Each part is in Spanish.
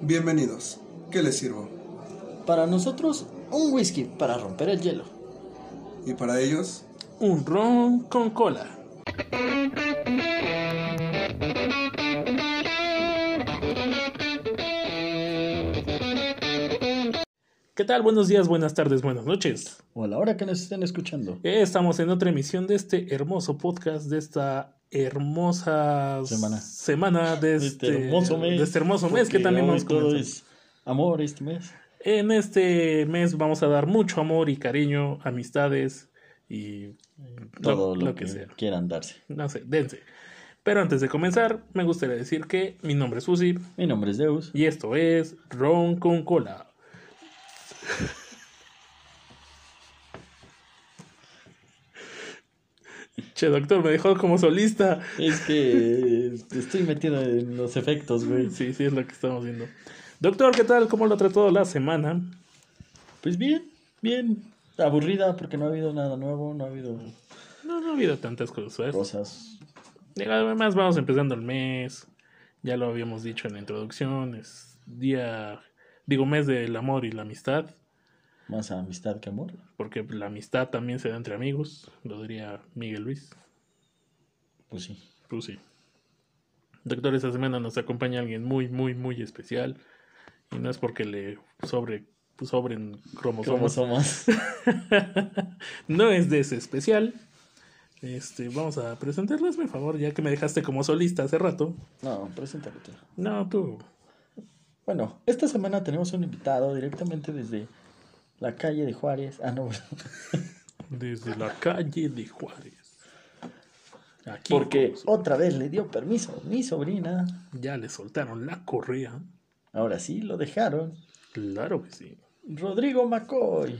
Bienvenidos. ¿Qué les sirvo? Para nosotros, un whisky para romper el hielo. ¿Y para ellos? Un ron con cola. ¿Qué tal? Buenos días, buenas tardes, buenas noches. O a la hora que nos estén escuchando. Estamos en otra emisión de este hermoso podcast, de esta hermosa semana de este hermoso mes que también vamos a todo es amor este mes. En este mes vamos a dar mucho amor y cariño, amistades y todo lo que sea. Quieran darse. No sé, dense. Pero antes de comenzar, me gustaría decir que mi nombre es Susi. Mi nombre es Deus. Y esto es Ron con Cola. Che, doctor, me dejó como solista. Es que estoy metido en los efectos, güey. Sí, es lo que estamos viendo. Doctor, ¿qué tal? ¿Cómo lo ha tratado la semana? Pues bien. Aburrida porque no ha habido nada nuevo, no ha habido tantas cosas. Además, vamos empezando el mes. Ya lo habíamos dicho en la introducción. Es mes del amor y la amistad. Más amistad que amor. Porque la amistad también se da entre amigos, lo diría Miguel Luis. Pues sí. Doctor, esta semana nos acompaña alguien muy, muy, muy especial. Y no es porque le sobren cromosomas. No es de ese especial. Vamos a presentarles, por favor, ya que me dejaste como solista hace rato. No, preséntalo tú. No, tú. Bueno, esta semana tenemos un invitado directamente desde la calle de Juárez. Desde la calle de Juárez. Aquí, porque otra vez le dio permiso mi sobrina. Ya le soltaron la correa. Ahora sí lo dejaron. Claro que sí. Rodrigo McCoy.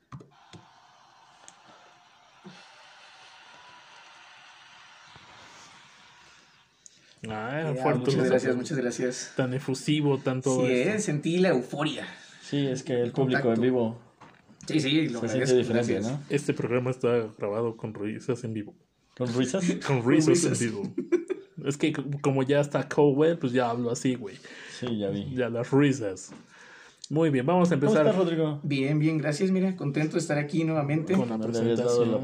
Fuerte. Muchas gracias. Tan efusivo, tanto. Sí, sentí la euforia. Sí, es que el público en vivo. Sí, lo se siente diferente, ¿no? Este programa está grabado con risas en vivo. ¿Con risas? Con risas en vivo. Es que como ya está Cowell, pues ya hablo así, güey. Sí, ya vi. Ya las risas. Muy bien, vamos a empezar. ¿Cómo estás, Rodrigo? Bien, gracias. Mira, contento de estar aquí nuevamente. Con la presentación.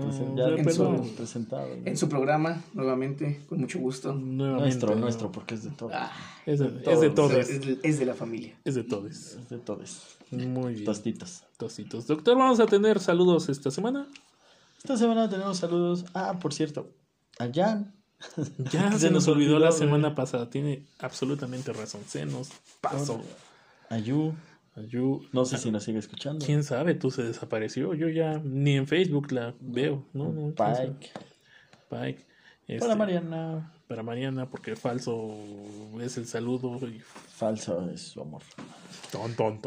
En su programa, nuevamente, con mucho gusto. Nuestro, porque es de todos. Es de todos. Es de la familia. Es de todos. Muy bien. Tostitos. Doctor, vamos a tener saludos esta semana. Esta semana tenemos saludos. Por cierto, a Jan. Ya se nos olvidó la semana pasada. Tiene absolutamente razón. Se nos pasó. Ayu. No sé si nos sigue escuchando. ¿Quién sabe? Tú se desapareció. Yo ya ni en Facebook la veo. No. Pike. Para Mariana, porque falso es el saludo. Y falso es su amor. Ton.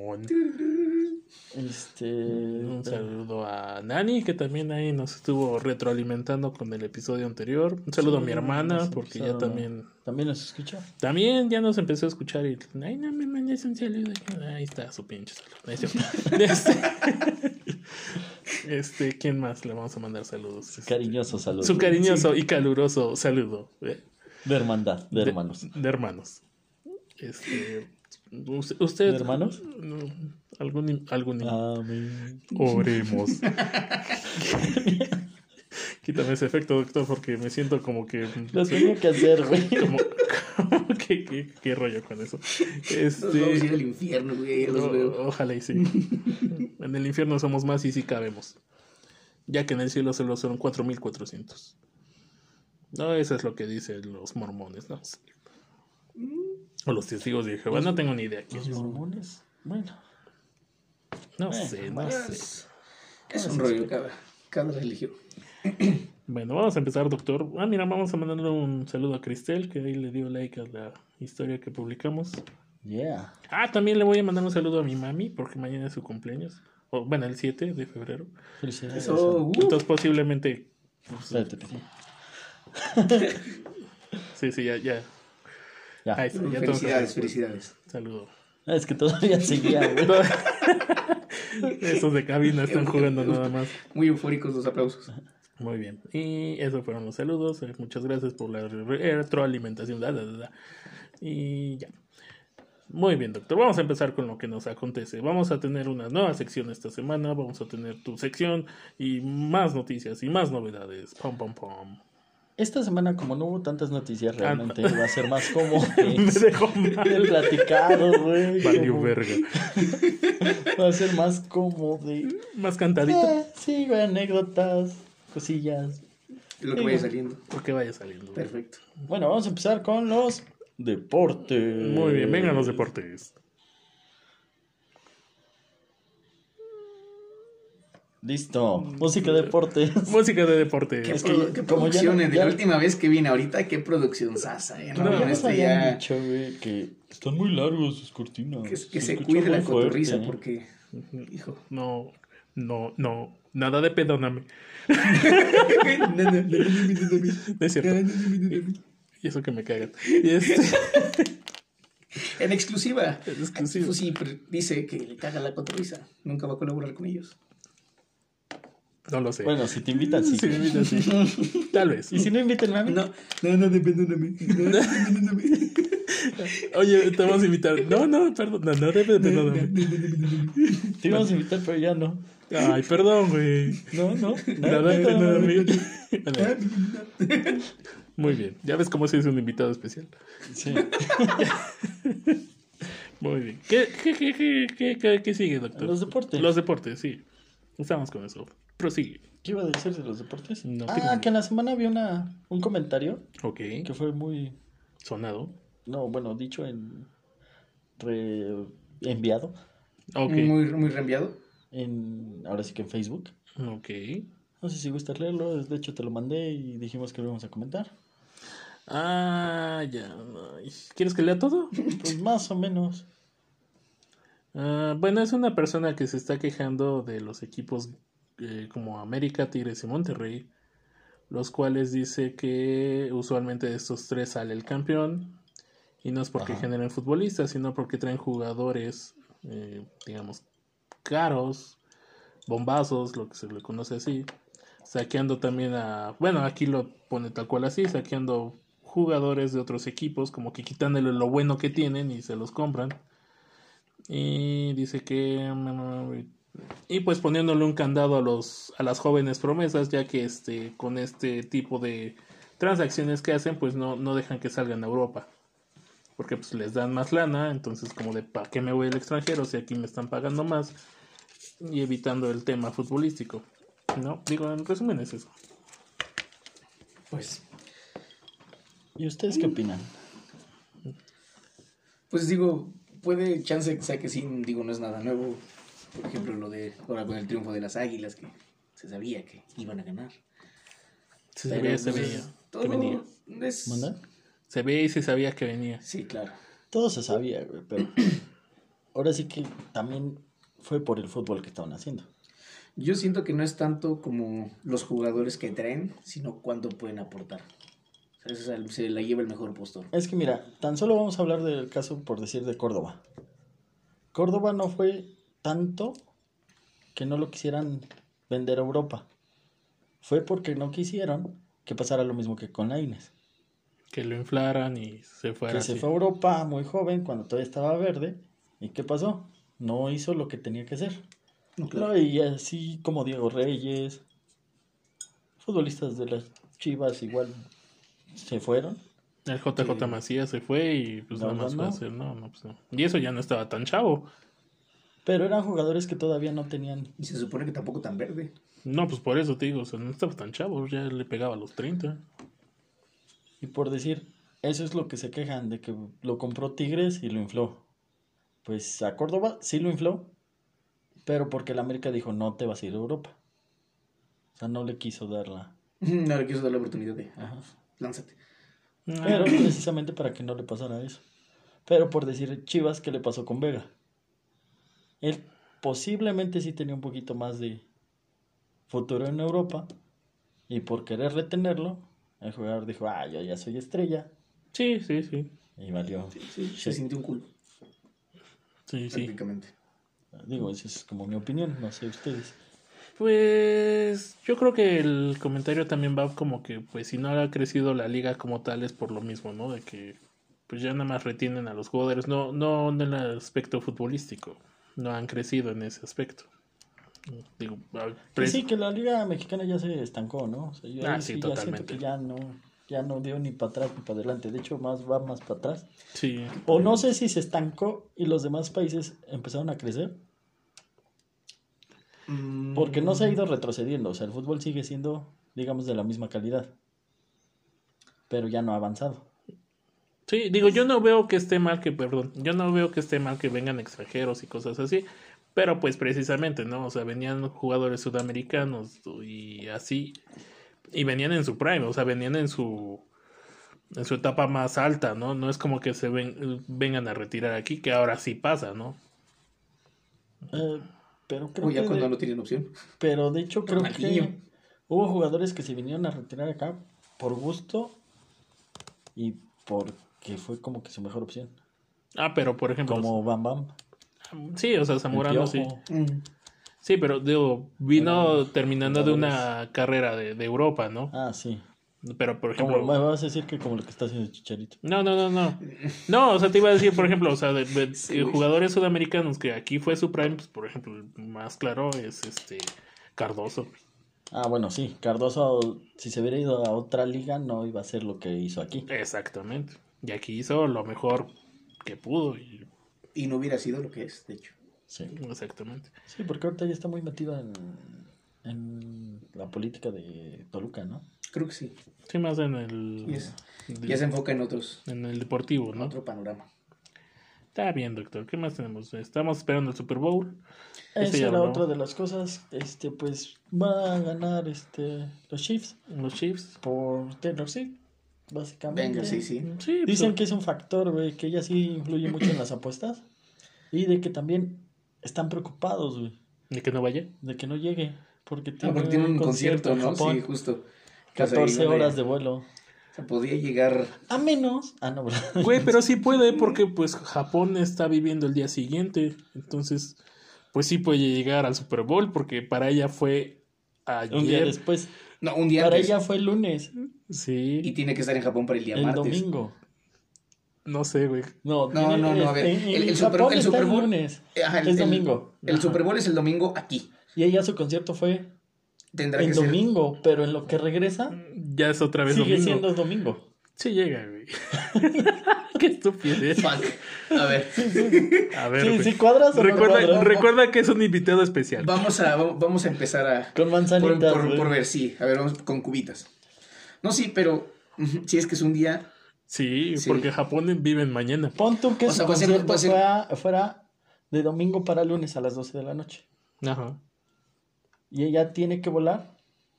Un saludo a Nani, que también ahí nos estuvo retroalimentando con el episodio anterior. Un saludo a mi hermana, porque ya también nos escucha. También ya nos empezó a escuchar y ay, no me mandes un saludo. Ahí está su pinche saludo. ¿Quién más le vamos a mandar saludos? Cariñoso saludo. Su cariñoso y caluroso saludo. De hermandad, de hermanos. De hermanos. ¿Usted? ¿De hermanos? Algún Amén. Oremos. Quítame ese efecto, doctor, porque me siento como que lo tenía que hacer, güey. Como ¿Qué rollo con eso? Nos vamos a ir al infierno, güey. Ojalá y sí. En el infierno somos más y sí cabemos. Ya que en el cielo solo son 4,400. No, eso es lo que dicen los mormones, ¿no? O los testigos de Jehová, no tengo ni idea. ¿Los mormones? Bueno. No sé. Es un rollo cada religión. Bueno, vamos a empezar, doctor. Mira, vamos a mandarle un saludo a Cristel, que ahí le dio like a la historia que publicamos. Yeah. También le voy a mandar un saludo a mi mami, porque mañana es su cumpleaños. El 7 de febrero. Felicidades. Entonces posiblemente... Sí, ya. Ahí está, felicidades. Saludo. Es que todavía seguía, güey. Esos de cabina están jugando nada más. Muy eufóricos los aplausos. Muy bien. Y esos fueron los saludos. Muchas gracias por la retroalimentación. Y ya. Muy bien, doctor. Vamos a empezar con lo que nos acontece. Vamos a tener una nueva sección esta semana. Vamos a tener tu sección y más noticias y más novedades. Pom, pom, pom. Esta semana, como no hubo tantas noticias, realmente va a ser más como Me dejó mal. el platicado, güey. Valió verga. Va a ser más como de... Más cantadito. Sí, güey, anécdotas, cosillas. Lo que vaya saliendo. Lo que vaya saliendo. Perfecto. Bueno, vamos a empezar con los deportes. Muy bien, vengan los deportes. Listo, música de deportes. Música de deportes. ¿Qué producciones? De la última vez que vine ahorita, qué producción sasa. No, nos habían dicho, güey, que están muy largos sus cortinas. Que se cuide la cotorriza porque, hijo. No, nada de perdóname. No es cierto. Y eso que me cagan. En exclusiva. En exclusiva. Fusi dice que le caga la cotorriza. Nunca va a colaborar con ellos. No lo sé. Bueno, si te invitan, sí. Si me invitan, sí. Tal vez. ¿Y si no invitan a mí? No, perdóname. Oye, te vamos a invitar. No, perdón. No, perdóname. Te íbamos a invitar, pero ya no. Ay, perdón, güey. No. Nada, perdóname. Muy bien. Ya ves cómo se es un invitado especial. Sí. Muy bien. ¿Qué sigue, doctor? Los deportes. Los deportes, sí. Estamos con eso. Prosigue. ¿Qué iba a decir de los deportes? No, que en la semana había un comentario. Ok. Que fue muy... Sonado. No, bueno, dicho enviado. Ok. Muy reenviado. Ahora sí que en Facebook. Ok. No sé si gustas leerlo. De hecho, te lo mandé y dijimos que lo íbamos a comentar. Ah, ya. ¿Quieres que lea todo? Pues más o menos. Bueno, es una persona que se está quejando de los equipos como América, Tigres y Monterrey, los cuales dice que usualmente de estos tres sale el campeón, y no es porque generen futbolistas, sino porque traen jugadores, digamos, caros, bombazos, lo que se le conoce así, saqueando también bueno, aquí lo pone tal cual así, saqueando jugadores de otros equipos, como que quitándole lo bueno que tienen y se los compran. Y dice que... Y pues poniéndole un candado a las jóvenes promesas, ya que con este tipo de transacciones que hacen, pues no dejan que salgan a Europa. Porque pues les dan más lana, entonces como de ¿para qué me voy al extranjero si aquí me están pagando más? Y evitando el tema futbolístico. ¿No? Digo, en resumen es eso. Pues... ¿Y ustedes qué opinan? Pues digo, puede chance que sea que sí, digo, no es nada nuevo. Por ejemplo, lo de ahora con el triunfo de las Águilas, que se sabía que iban a ganar. Se veía que venía. ¿Manda? Se veía y se sabía que venía. Sí, claro. Todo se sabía, güey, pero ahora sí que también fue por el fútbol que estaban haciendo. Yo siento que no es tanto como los jugadores que traen, sino cuánto pueden aportar. O sea, se la lleva el mejor postor. Es que mira, tan solo vamos a hablar del caso, por decir, de Córdoba. Córdoba no fue tanto que no lo quisieran vender a Europa. Fue porque no quisieron que pasara lo mismo que con Lainez. Que lo inflaran y se fuera. Que se fue a Europa muy joven, cuando todavía estaba verde. ¿Y qué pasó? No hizo lo que tenía que hacer. No, claro. No, y así como Diego Reyes, futbolistas de las Chivas igual se fueron. El JJ Macías se fue y pues nada más fue a hacer, pues no. Y eso ya no estaba tan chavo. Pero eran jugadores que todavía no tenían... Y se supone que tampoco tan verde. No, pues por eso te digo, o sea, no estaba tan chavo, ya le pegaba a los 30. Y por decir, eso es lo que se quejan, de que lo compró Tigres y lo infló. Pues a Córdoba sí lo infló, pero porque el América dijo, no te vas a ir a Europa. O sea, no le quiso dar la... No le quiso dar la oportunidad de... Lánzate. Pero precisamente para que no le pasara eso. Pero por decir Chivas, ¿qué le pasó con Vega? Él posiblemente sí tenía un poquito más de futuro en Europa, y por querer retenerlo, el jugador dijo, yo ya soy estrella. Sí. Y valió. Sí. Se sintió un culo. Sí. Prácticamente. Digo, esa es como mi opinión, no sé ustedes. Pues yo creo que el comentario también va como que, pues si no ha crecido la liga como tal es por lo mismo, ¿no? De que pues ya nada más retienen a los jugadores, no en el aspecto futbolístico, no han crecido en ese aspecto. Digo, Que sí, que la Liga Mexicana ya se estancó, ¿no? O sea, yo ahí sí, sí ya siento totalmente. que ya no dio ni para atrás ni para adelante. De hecho, va más para atrás. Sí. O no sé si se estancó y los demás países empezaron a crecer. Porque no se ha ido retrocediendo. O sea, el fútbol sigue siendo, digamos, de la misma calidad. Pero ya no ha avanzado. Sí, digo, yo no veo que esté mal yo no veo que esté mal que vengan extranjeros y cosas así, pero pues precisamente, ¿no? O sea, venían jugadores sudamericanos y así, y venían en su prime, o sea, venían en su etapa más alta, ¿no? No es como que vengan a retirar aquí, que ahora sí pasa, ¿no? Pero creo O ya que cuando no tienen opción. pero de hecho creo Ronaldinho. que hubo jugadores que se vinieron a retirar acá por gusto y porque fue como que su mejor opción. Pero por ejemplo, Como Bam Bam. sí, o sea, El Zamorano sí. Piojo. Sí, pero digo, vino Eran terminando de jugadores. una carrera de Europa, ¿no? Ah, sí. Pero por Como ejemplo, me vas a decir que como lo que está haciendo Chicharito. No. No, o sea, te iba a decir, por ejemplo, o sea, Sí, güey. jugadores sudamericanos que aquí fue su prime, pues, por ejemplo, el más claro es Cardoso. Ah, bueno, sí. Cardoso, si se hubiera ido a otra liga, no iba a hacer lo que hizo aquí. Exactamente. Y aquí hizo lo mejor que pudo. Y no hubiera sido lo que es, de hecho. Sí. Exactamente. Sí, porque ahorita ya está muy metido en la política de Toluca, ¿no? Creo que sí. Sí, más en el, Ya se enfoca en en el deportivo, en ¿no? otro panorama. Está bien, doctor. ¿Qué más tenemos? Estamos esperando el Super Bowl. Esa ya era habló. otra de las cosas. Pues va a ganar los Chiefs Los Chiefs. por Taylor Swift, básicamente. Venga, sí. Sí, pues, Dicen que es un factor, güey, que ella sí influye mucho en las apuestas y de que también están preocupados, güey, ¿de que no vaya? de que no llegue, porque Porque tiene un concierto, en ¿no? Japón, Sí, justo. 14 horas de vuelo. O sea, podía llegar. A menos. Ah, no, ¿verdad? Güey, pero sí puede porque pues Japón está viviendo el día siguiente. Entonces, pues sí puede llegar al Super Bowl porque para ella fue ayer. Un día después. No, un día Para antes. ella fue el lunes, Sí. Y tiene que estar en Japón para el día el martes. domingo. No sé, güey. No, No, a ver. El Super Japón está Bowl. el lunes. Ajá, Es domingo. El Ajá. Super Bowl es el domingo aquí. Y ella su concierto fue Tendrá el que ser. domingo, pero en lo que regresa Ya es otra vez sigue domingo. siendo domingo. Sí llega, güey. Qué estupidez. Fuck. A ver. A ver, Sí, güey. sí cuadras o no cuadras. Recuerda que es un invitado especial. Vamos a empezar a. Con manzanitas, güey. por ver, sí. A ver, vamos con cubitas. No, sí, pero. Si es que es un día. Sí, Sí. porque Japón vive mañana. Pon tú que O su sea, concierto va a ser- fuera de domingo para lunes a las 12 de la noche. Ajá. Y ella tiene que volar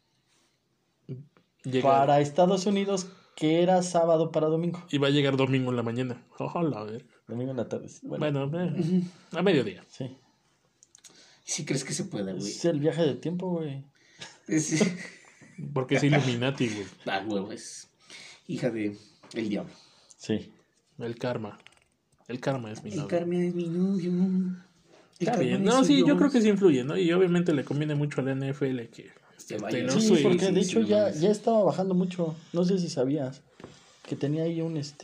Llega. para Estados Unidos, que era sábado para domingo. Y va a llegar domingo en la mañana. Ojalá, a ver. Domingo en la tarde. Bueno, Bueno, a mediodía. sí. Si crees que se pueda, güey. Es el viaje de tiempo, güey. Sí. Porque es Illuminati, güey. Huevo, es hija de el diablo. Sí. El karma. El karma es mi El novio. Carmen es mi novio. El Está Carmen bien. es No, su sí, yo Dios. creo que sí influye, ¿no? Y obviamente le conviene mucho a la NFL que Que vaya. Taylor Sí, Swift. porque de sí, hecho no ya mames. estaba bajando mucho. No sé si sabías que tenía ahí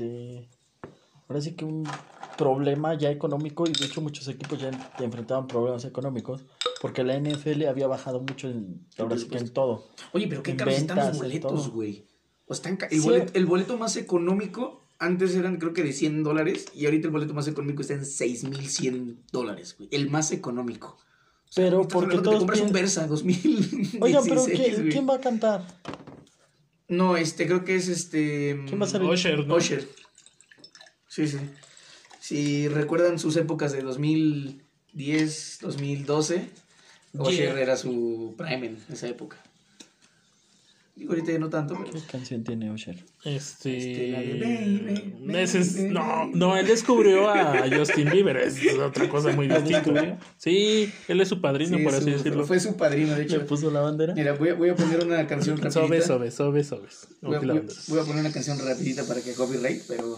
ahora sí que un problema ya económico, y de hecho muchos equipos ya enfrentaban problemas económicos porque la NFL había bajado mucho ahora sí que en todo. Oye, pero qué En caros están los ventas, en boletos, todo. güey. O están Sí. el boleto más económico antes eran creo que de $100 y ahorita el boleto más económico está en $6,100, güey. El más económico. O sea, Pero estás porque hablando que te todos compras un piensan- Versa 2016, Oigan, pero güey. ¿quién va a cantar? No, creo que es ¿Quién va a ser el- Usher, ¿no? Usher. Sí. Si recuerdan sus épocas de 2010, 2012, Usher era su prime en esa época. Digo, ahorita ya no tanto, pero... ¿Qué canción tiene Usher? la de Baby, Ese es... Baby, No, Baby. no, él descubrió a Justin Bieber. Es otra cosa muy ¿Lo distinta. descubrió? Sí, él es su padrino, Sí, por así decirlo. fue su padrino, de ¿Le hecho. puso la bandera? Mira, voy a poner una canción rapidita. Sobes. Voy a Ok, la bandera. poner una canción rapidita para que copyright, pero...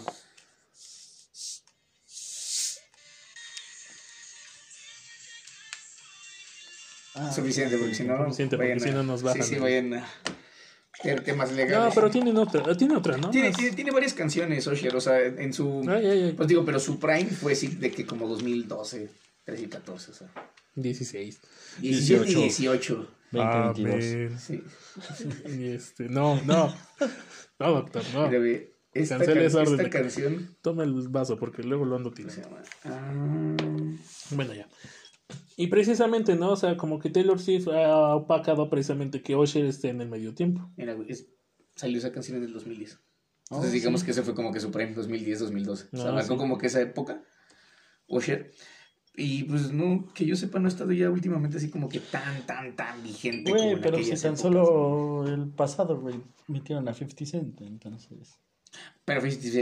Ah, Suficiente, porque si no... Suficiente, porque vayan si no nos bajan, Sí, ¿no? vayan a temas legales. No, pero tiene otra, ¿no? Tiene varias canciones, Usher, o sea, en su... Pues digo, pero su prime fue sí de que como 2012, 13 y 14, o sea. 16. 17 y 18. 2022. Sí. Y no, doctor, no. Mira, ve, esta canción... Toma el vaso porque luego lo ando tirando. Se llama... Bueno, ya. Y precisamente, ¿no? O sea, como que Taylor Swift ha opacado precisamente que Usher esté en el medio tiempo. Mira, güey, salió esa canción en el 2010. Entonces digamos que ese fue como que su prime 2010-2012. O sea, marcó como que esa época, Usher. Y pues no, que yo sepa, no ha estado ya últimamente así como que tan vigente. Güey, pero si tan solo el pasado, güey, metieron a 50 Cent, entonces... Pero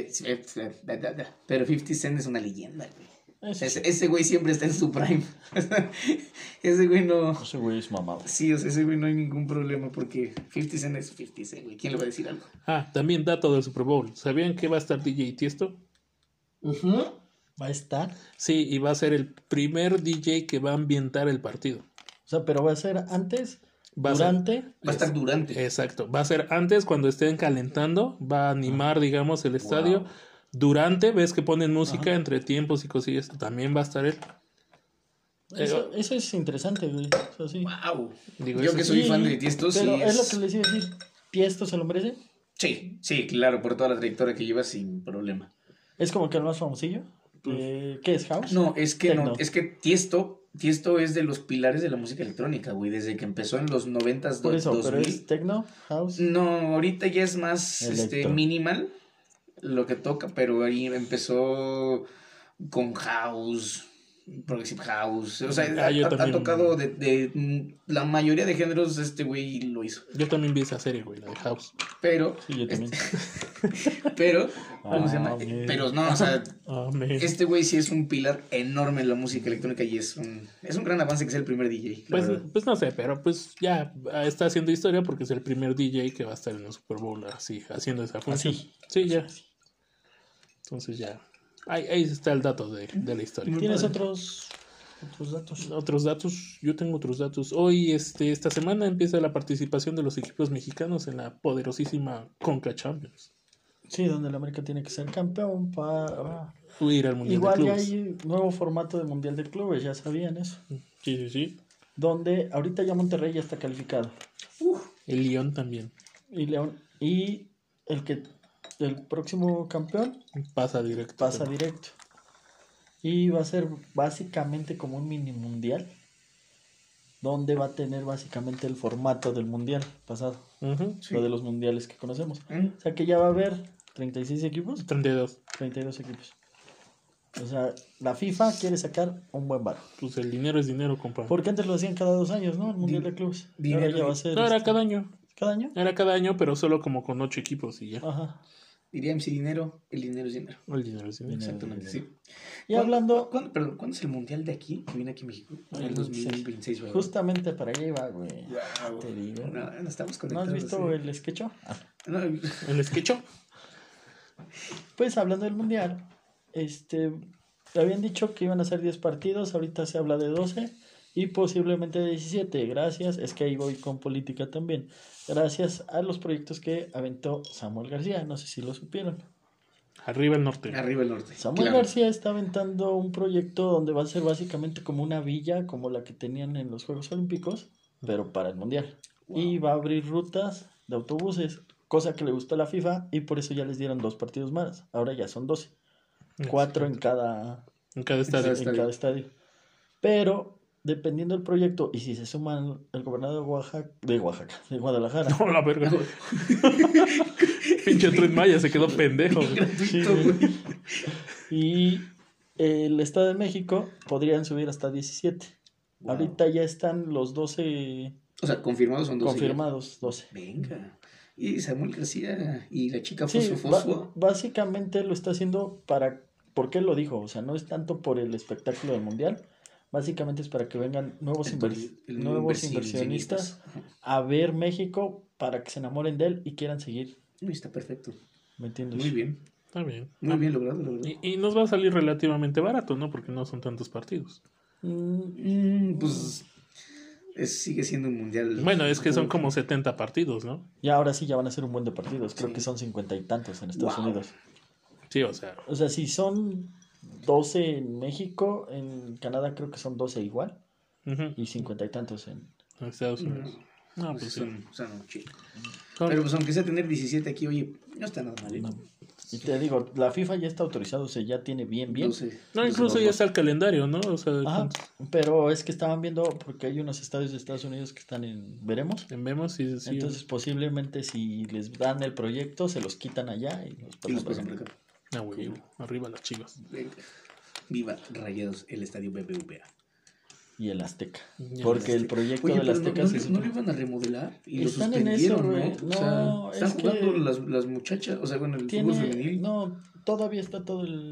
50 Cent es una leyenda, güey. Ese güey siempre está en su prime. Ese güey no... Ese güey es mamado. Sí, o sea, ese güey no hay ningún problema porque 50 Cent es 50 Cent, güey. ¿Quién le va a decir algo? También dato del Super Bowl. ¿Sabían que va a estar DJ Tiesto? ¿Va a estar? Sí, y va a ser el primer DJ que va a ambientar el partido. O sea, pero va a ser antes, durante... Va a estar durante. Exacto. Va a ser antes cuando estén calentando. Va a animar, digamos, el estadio. Wow. Durante, ves que ponen música entre tiempos y cosillas. También va a estar él. Eso es interesante, güey. O sea, sí. Wow. Digo, yo que soy fan de Tiesto, pero es lo que les iba a decir. ¿Tiesto se lo merece? Sí, claro, por toda la trayectoria que lleva sin problema. ¿Es como que el más famosillo? ¿Qué es House? No, es que Tiesto es de los pilares de la música electrónica, güey, desde que empezó en los 90s, por eso, 2000. ¿Pero es techno, house? No, ahorita ya es más minimal lo que toca, pero ahí empezó con house, progressive house, o sea, ha tocado de la mayoría de géneros, este güey lo hizo. Yo también vi esa serie, güey, la de House. Pero, sí, yo también. Pero, ¿cómo se llama? Pero no, o sea, este güey sí es un pilar enorme en la música electrónica y es un gran avance que sea el primer DJ. Pues no sé, pero pues ya está haciendo historia porque es el primer DJ que va a estar en el Super Bowl así, haciendo esa función. Sí, ya. Entonces ya, ahí está el dato de la historia. ¿Tienes otros datos? Otros datos, yo tengo otros datos. Hoy, esta semana empieza la participación de los equipos mexicanos en la poderosísima Conca Champions. Sí, donde el América tiene que ser campeón para ir al Mundial igual de Clubes. Igual ya hay nuevo formato de Mundial de Clubes, ya sabían eso. Sí. Donde ahorita ya Monterrey ya está calificado. El León también. Y el próximo campeón pasa directo. Y va a ser básicamente como un mini mundial, donde va a tener básicamente el formato del mundial pasado, lo de los mundiales que conocemos. O sea que ya va a haber 36 equipos. 32 equipos. O sea, la FIFA quiere sacar un buen varo. Pues el dinero es dinero, compa. Porque antes lo hacían cada 2 años, ¿no? El mundial de clubes. Ahora ya va a ser. No, era cada año. ¿Cada año? Era cada año, pero solo como con 8 equipos y ya. Ajá. Diría MC Dinero, el dinero es dinero. El dinero es dinero. Exactamente, sí. Y hablando... ¿Cuándo es el mundial de aquí? Que viene aquí en México. En el 2026, ¿verdad? Justamente para allá iba, güey. Wow. Te digo. No estamos conectados. ¿No has visto el sketcho? No. ¿El sketcho? Pues hablando del mundial, habían dicho que iban a ser 10 partidos, ahorita se habla de 12 y posiblemente 17. Gracias, es que ahí voy con política también. Gracias a los proyectos que aventó Samuel García, no sé si lo supieron. Arriba el norte. Samuel García está aventando un proyecto donde va a ser básicamente como una villa, como la que tenían en los Juegos Olímpicos, pero para el mundial. Wow. Y va a abrir rutas de autobuses, cosa que le gustó a la FIFA y por eso ya les dieron 2 partidos más. Ahora ya son 12. 4 en cada estadio. Pero dependiendo del proyecto y si se suman el gobernador de Guadalajara. No, la verga. Pinche Tren Maya se quedó pendejo. Sí. Y el Estado de México podrían subir hasta 17. Wow. Ahorita ya están los 12. O sea, confirmados son 12. Confirmados 12. Venga. Y Samuel García y la chica Fosfo. Básicamente lo está haciendo ¿por qué lo dijo? O sea, no es tanto por el espectáculo del mundial. Básicamente es para que vengan nuevos inversionistas a ver México para que se enamoren de él y quieran seguir. Está perfecto. Metiéndose. Muy bien. Está bien. Muy bien logrado. Y nos va a salir relativamente barato, ¿no? Porque no son tantos partidos. Pues sigue siendo un mundial. Bueno, es que son como 70 partidos, ¿no? Y ahora sí ya van a ser un buen de partidos. Creo que son 50 y tantos en Estados Unidos. Sí, o sea. O sea, si son 12 en México, en Canadá creo que son 12 igual. Y 50 y tantos en Estados Unidos. No, pues son chidos. Pero pues aunque sea tener 17 aquí, oye, no está nada mal. Y te digo, la FIFA ya está autorizado, o sea, ya tiene bien. 12, no, incluso ya está el calendario, ¿no? O sea, pero es que estaban viendo, porque hay unos estadios de Estados Unidos que están veremos. Sí. Entonces, posiblemente si les dan el proyecto, se los quitan allá y los pasan por acá. Arriba las Chivas. Viva Rayados, el estadio BBVA. Y el Azteca. Porque el proyecto del Azteca no lo iban a remodelar y están lo suspendieron, en eso, ¿no? O sea, están jugando las muchachas, o sea, bueno, el fútbol femenil. No, todavía está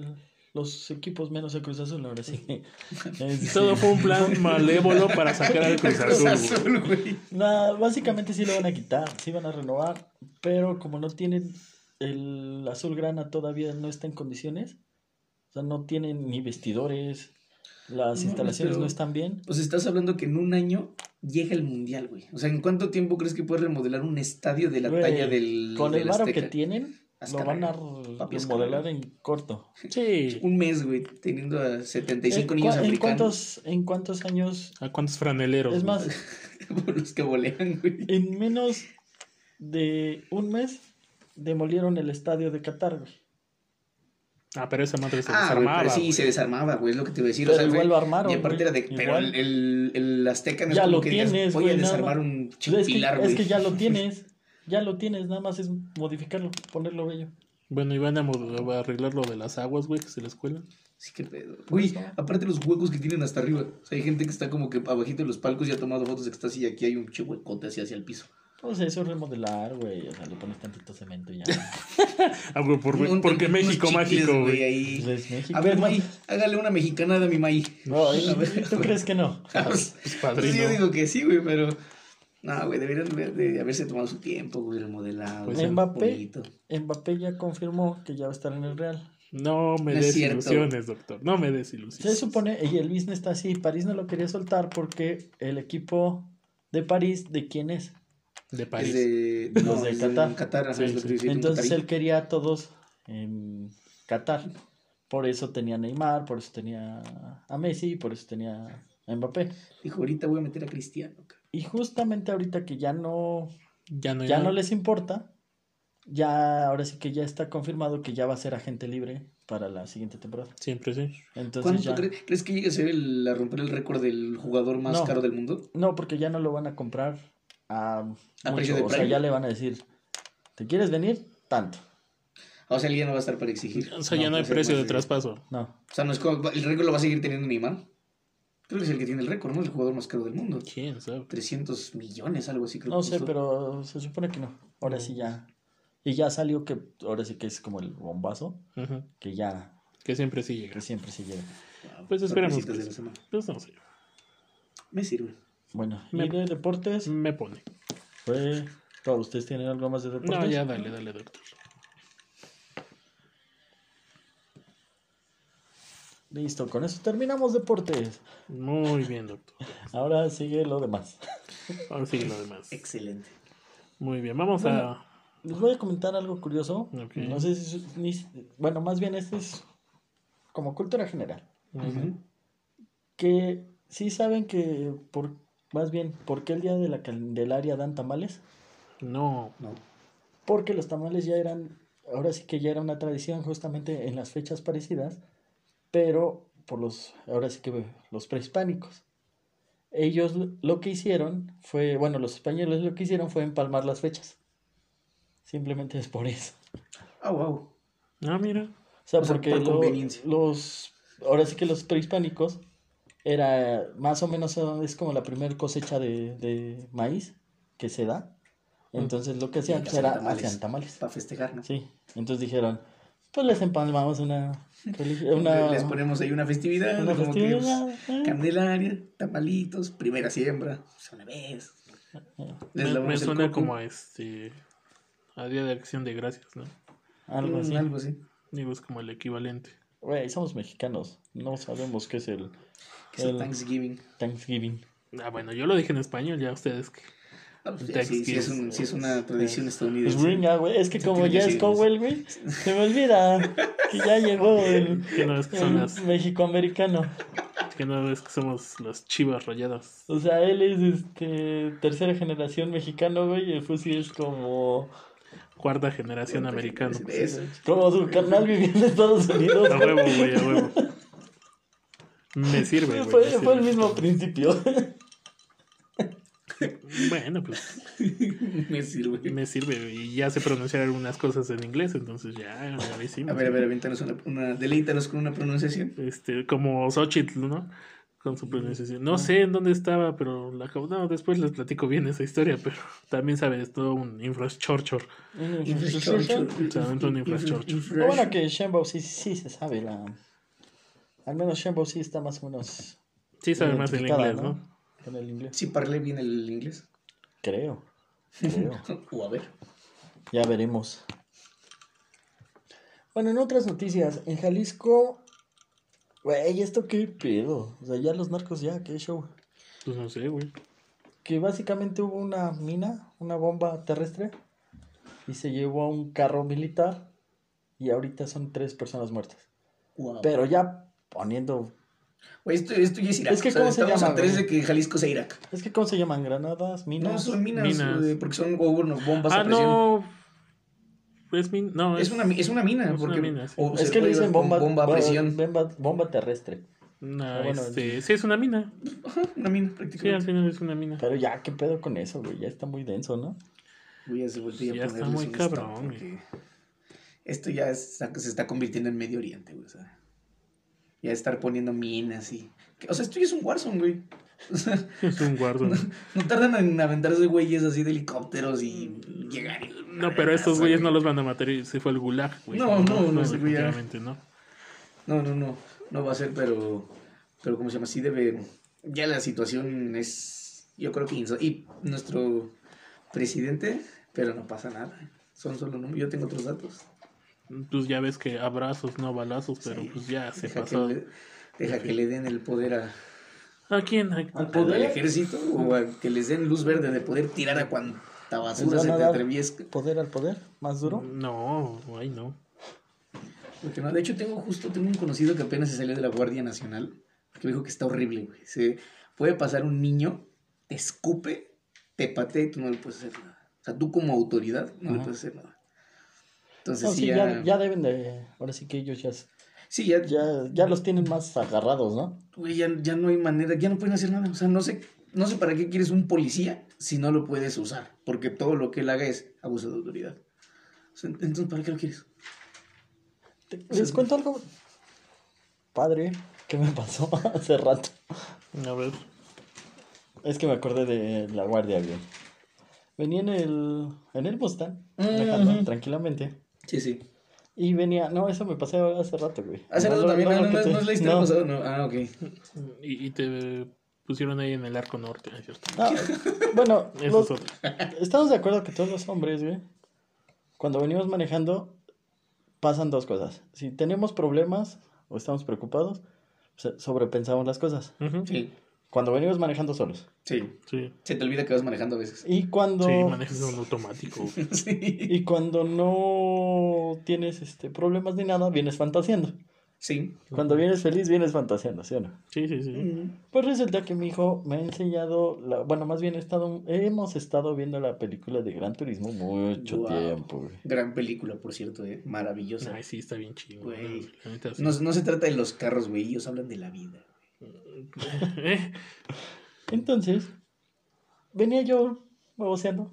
los equipos menos el Cruz Azul, ahora sí. Todo fue un plan malévolo para sacar al Cruz Azul, güey. No, básicamente sí lo van a quitar, sí van a renovar, pero como no tienen el azulgrana todavía no está en condiciones, o sea, no tienen ni vestidores. Las instalaciones no están bien. Pues estás hablando que en un año llega el mundial, güey. O sea, ¿en cuánto tiempo crees que puedes remodelar un estadio de la talla del con el varo Azteca? que tienen, lo van a remodelar en corto. Sí. Un mes, güey, teniendo a 75 niños africanos. ¿En cuántos años? ¿A cuántos franeleros? Es más, los que volean, güey. En menos de un mes demolieron el estadio de Qatar, güey. Pero esa madre se desarmaba. Pero sí, se desarmaba, güey, es lo que te iba a decir. Pero o sea, igual lo armaron. Y aparte era de. Pero el Azteca no es como que tienes, voy a desarmar un pilar, güey. Es que ya lo tienes. Ya lo tienes, nada más es modificarlo, ponerlo bello. Bueno, y van a arreglar lo de las aguas, güey, que se les cuelan. Sí, qué pedo. Güey, aparte los huecos que tienen hasta arriba. O sea, hay gente que está como que abajito de los palcos y ha tomado fotos de que está así. Aquí hay un huecote así hacia el piso. Pues eso es remodelar, güey. O sea, le pones tantito cemento y ya. Porque México mágico, güey. Ahí. Pues México, a ver, May, hágale una mexicanada a mi May. No, ¿tú crees que no? Pues yo digo que sí, güey, pero. No, güey, deberían de haberse tomado su tiempo, güey, remodelado. Pues Mbappé ya confirmó que ya va a estar en el Real. No me des ilusiones, doctor. No me des ilusiones. Se supone, y el business está así. París no lo quería soltar porque el equipo de París, ¿de quién es? De París. Los de Qatar. Qatar, sí. Entonces él quería a todos en Qatar. Por eso tenía a Neymar, por eso tenía a Messi, por eso tenía a Mbappé. Dijo, ahorita voy a meter a Cristiano. Y justamente ahorita que ya no les importa, ahora sí que ya está confirmado que ya va a ser agente libre para la siguiente temporada. Siempre sí. Entonces ¿Cuánto crees que llegue a ser a romper el récord del jugador más caro del mundo? No, porque ya no lo van a comprar a precio de o sea, ya le van a decir, ¿te quieres venir? Tanto. O sea, él ya no va a estar para exigir. O sea, ya no hay precio de traspaso. No. O sea, no es como, el récord lo va a seguir teniendo Neymar. Creo que es el que tiene el récord, ¿no? El jugador más caro del mundo. ¿Quién sabe? 300 millones, algo así creo. No sé, pero se supone que no. Ahora sí ya. Y ya salió que ahora sí que es como el bombazo. Que ya. Que siempre sí llega. Que siempre sí llega. Pues esperamos. Pues no sé. Me sirve. Bueno, ¿y de deportes? Me pone. Fue todo. ¿Ustedes tienen algo más de deportes? No, ya dale, doctor. Listo, con eso terminamos deportes. Muy bien, doctor. Ahora sigue lo demás. Excelente. Muy bien, vamos Les voy a comentar algo curioso. Okay. No sé si... Bueno, más bien este es como cultura general. Que sí saben que... Más bien, ¿por qué el día de la Candelaria dan tamales? No. Porque los tamales ya eran... Ahora sí que ya era una tradición justamente en las fechas parecidas, pero ahora sí que los prehispánicos. Ellos lo que hicieron fue... Bueno, los españoles lo que hicieron fue empalmar las fechas. Simplemente es por eso. Wow. Mira. O sea, porque ahora sí que los prehispánicos era más o menos es como la primera cosecha de maíz que se da. Entonces lo que hacían hacían tamales. Para festejar, ¿no? Sí. Entonces dijeron, pues les empalmamos les ponemos ahí una festividad. Candelaria, tamalitos, primera siembra, una vez. Me suena como a Día de Acción de Gracias, ¿no? Algo así. Digo, es como el equivalente. Güey, somos mexicanos. No sabemos qué es el Thanksgiving. Bueno, yo lo dije en español, ya ustedes que... Pues sí es una tradición estadounidense. Pues gringa, güey. Es que como ya es Cowell, güey, se me olvida que ya llegó el México-americano. Que no ves que somos los Chivas Rayados. O sea, él es tercera generación mexicano, güey, y el Fusi es como... Cuarta generación americano. Como su carnal vivía en Estados Unidos. A huevo, güey, a huevo. Me sirve, güey. Fue el mismo principio. Bueno, pues. Me sirve. Y ya sé pronunciar algunas cosas en inglés, entonces ya lo hicimos. A ver, avéntanos deleítanos con una pronunciación. Como Xochitl, ¿no? Con su pronunciación. No sé en dónde estaba, pero no, después les platico bien esa historia, pero también sabes, todo un infrastructure. Un infrastructure. Bueno, que Shenbao sí se sabe al menos Shenbao sí está más o menos... Sí sabe más el inglés, ¿no? En el inglés. ¿Sí parle bien el inglés? Creo. O a ver. Ya veremos. Bueno, en otras noticias, en Jalisco... Güey, ¿esto qué pedo? O sea, ya los narcos qué show. Pues no sé, güey. Que básicamente hubo una mina, una bomba terrestre, y se llevó a un carro militar, y ahorita son 3 personas muertas. Wow. Pero ya poniendo... Güey, esto ya es Irak. Es que ¿cómo se llama? Estamos a 3 de que Jalisco sea Irak. Es que ¿cómo se llaman? ¿Granadas? ¿Minas? No, son minas. Porque son bombas a presión. No. Es una mina. Es una mina, sí. Es que le dicen bomba a presión. Bomba terrestre. No, sí, es una mina. Ajá, una mina, prácticamente. Sí, al final es una mina. Pero ya, ¿qué pedo con eso, güey? Ya está muy denso, ¿no? Güey, ya está muy cabrón, güey. Esto ya se está convirtiendo en Medio Oriente, güey, o sea. Ya estar poniendo minas y... O sea, esto ya es un Warzone, güey. O sea, es un Warzone. No tardan en aventarse güeyes así de helicópteros y llegar y... No, pero estos güeyes no los van a matar y se fue el gulag, güey. No, definitivamente no. No va a ser, pero ¿cómo se llama? Sí debe... Ya la situación es... Yo creo que... Y nuestro presidente, pero no pasa nada. Son solo números. Yo tengo otros datos. Pues ya ves que abrazos, no balazos, pero pues ya se pasó. Deja que le den el poder ¿A quién? ¿Al ejército? ¿O a que les den luz verde de poder tirar a cuanta basura se te atraviesca? ¿Poder al poder? ¿Más duro? No, no. Porque no, de hecho tengo un conocido que apenas se salió de la Guardia Nacional, que me dijo que está horrible, güey. Se puede pasar un niño, te escupe, te patea y tú no le puedes hacer nada. O sea, tú como autoridad no le puedes hacer nada. Entonces no, sí, ya deben de... Ahora sí que ellos ya... Sí, ya los tienen más agarrados, ¿no? Güey, ya no hay manera, ya no pueden hacer nada. O sea, no sé para qué quieres un policía si no lo puedes usar. Porque todo lo que él haga es abuso de autoridad. O sea, entonces, ¿para qué lo quieres? Les cuento algo padre que me pasó hace rato. A ver. Es que me acordé de la guardia, güey. Venía en el Mustang, manejando tranquilamente. Sí. Y venía... No, eso me pasó hace rato, güey. Hace rato también, no es la historia pasada, no. Ah, ok. Y te pusieron ahí en el arco norte, ¿es cierto? No, bueno, Eso es otro. Estamos de acuerdo que todos los hombres, güey, cuando venimos manejando, pasan 2 cosas. Si tenemos problemas o estamos preocupados, sobrepensamos las cosas. Uh-huh. Sí. Cuando venimos manejando solos. Sí. Se te olvida que vas manejando a veces. Y cuando... Sí, manejas en automático. Sí. Y cuando no tienes problemas ni nada, vienes fantaseando. Sí. Cuando vienes feliz, vienes fantaseando, ¿sí o no? Sí. Pues resulta que mi hijo me ha enseñado... Bueno, más bien hemos estado viendo la película de Gran Turismo mucho tiempo, güey. Gran película, por cierto, maravillosa. Ay, sí, está bien chido. Güey. Sí. No se trata de los carros, güey. Ellos hablan de la vida. Entonces, venía yo baboseando.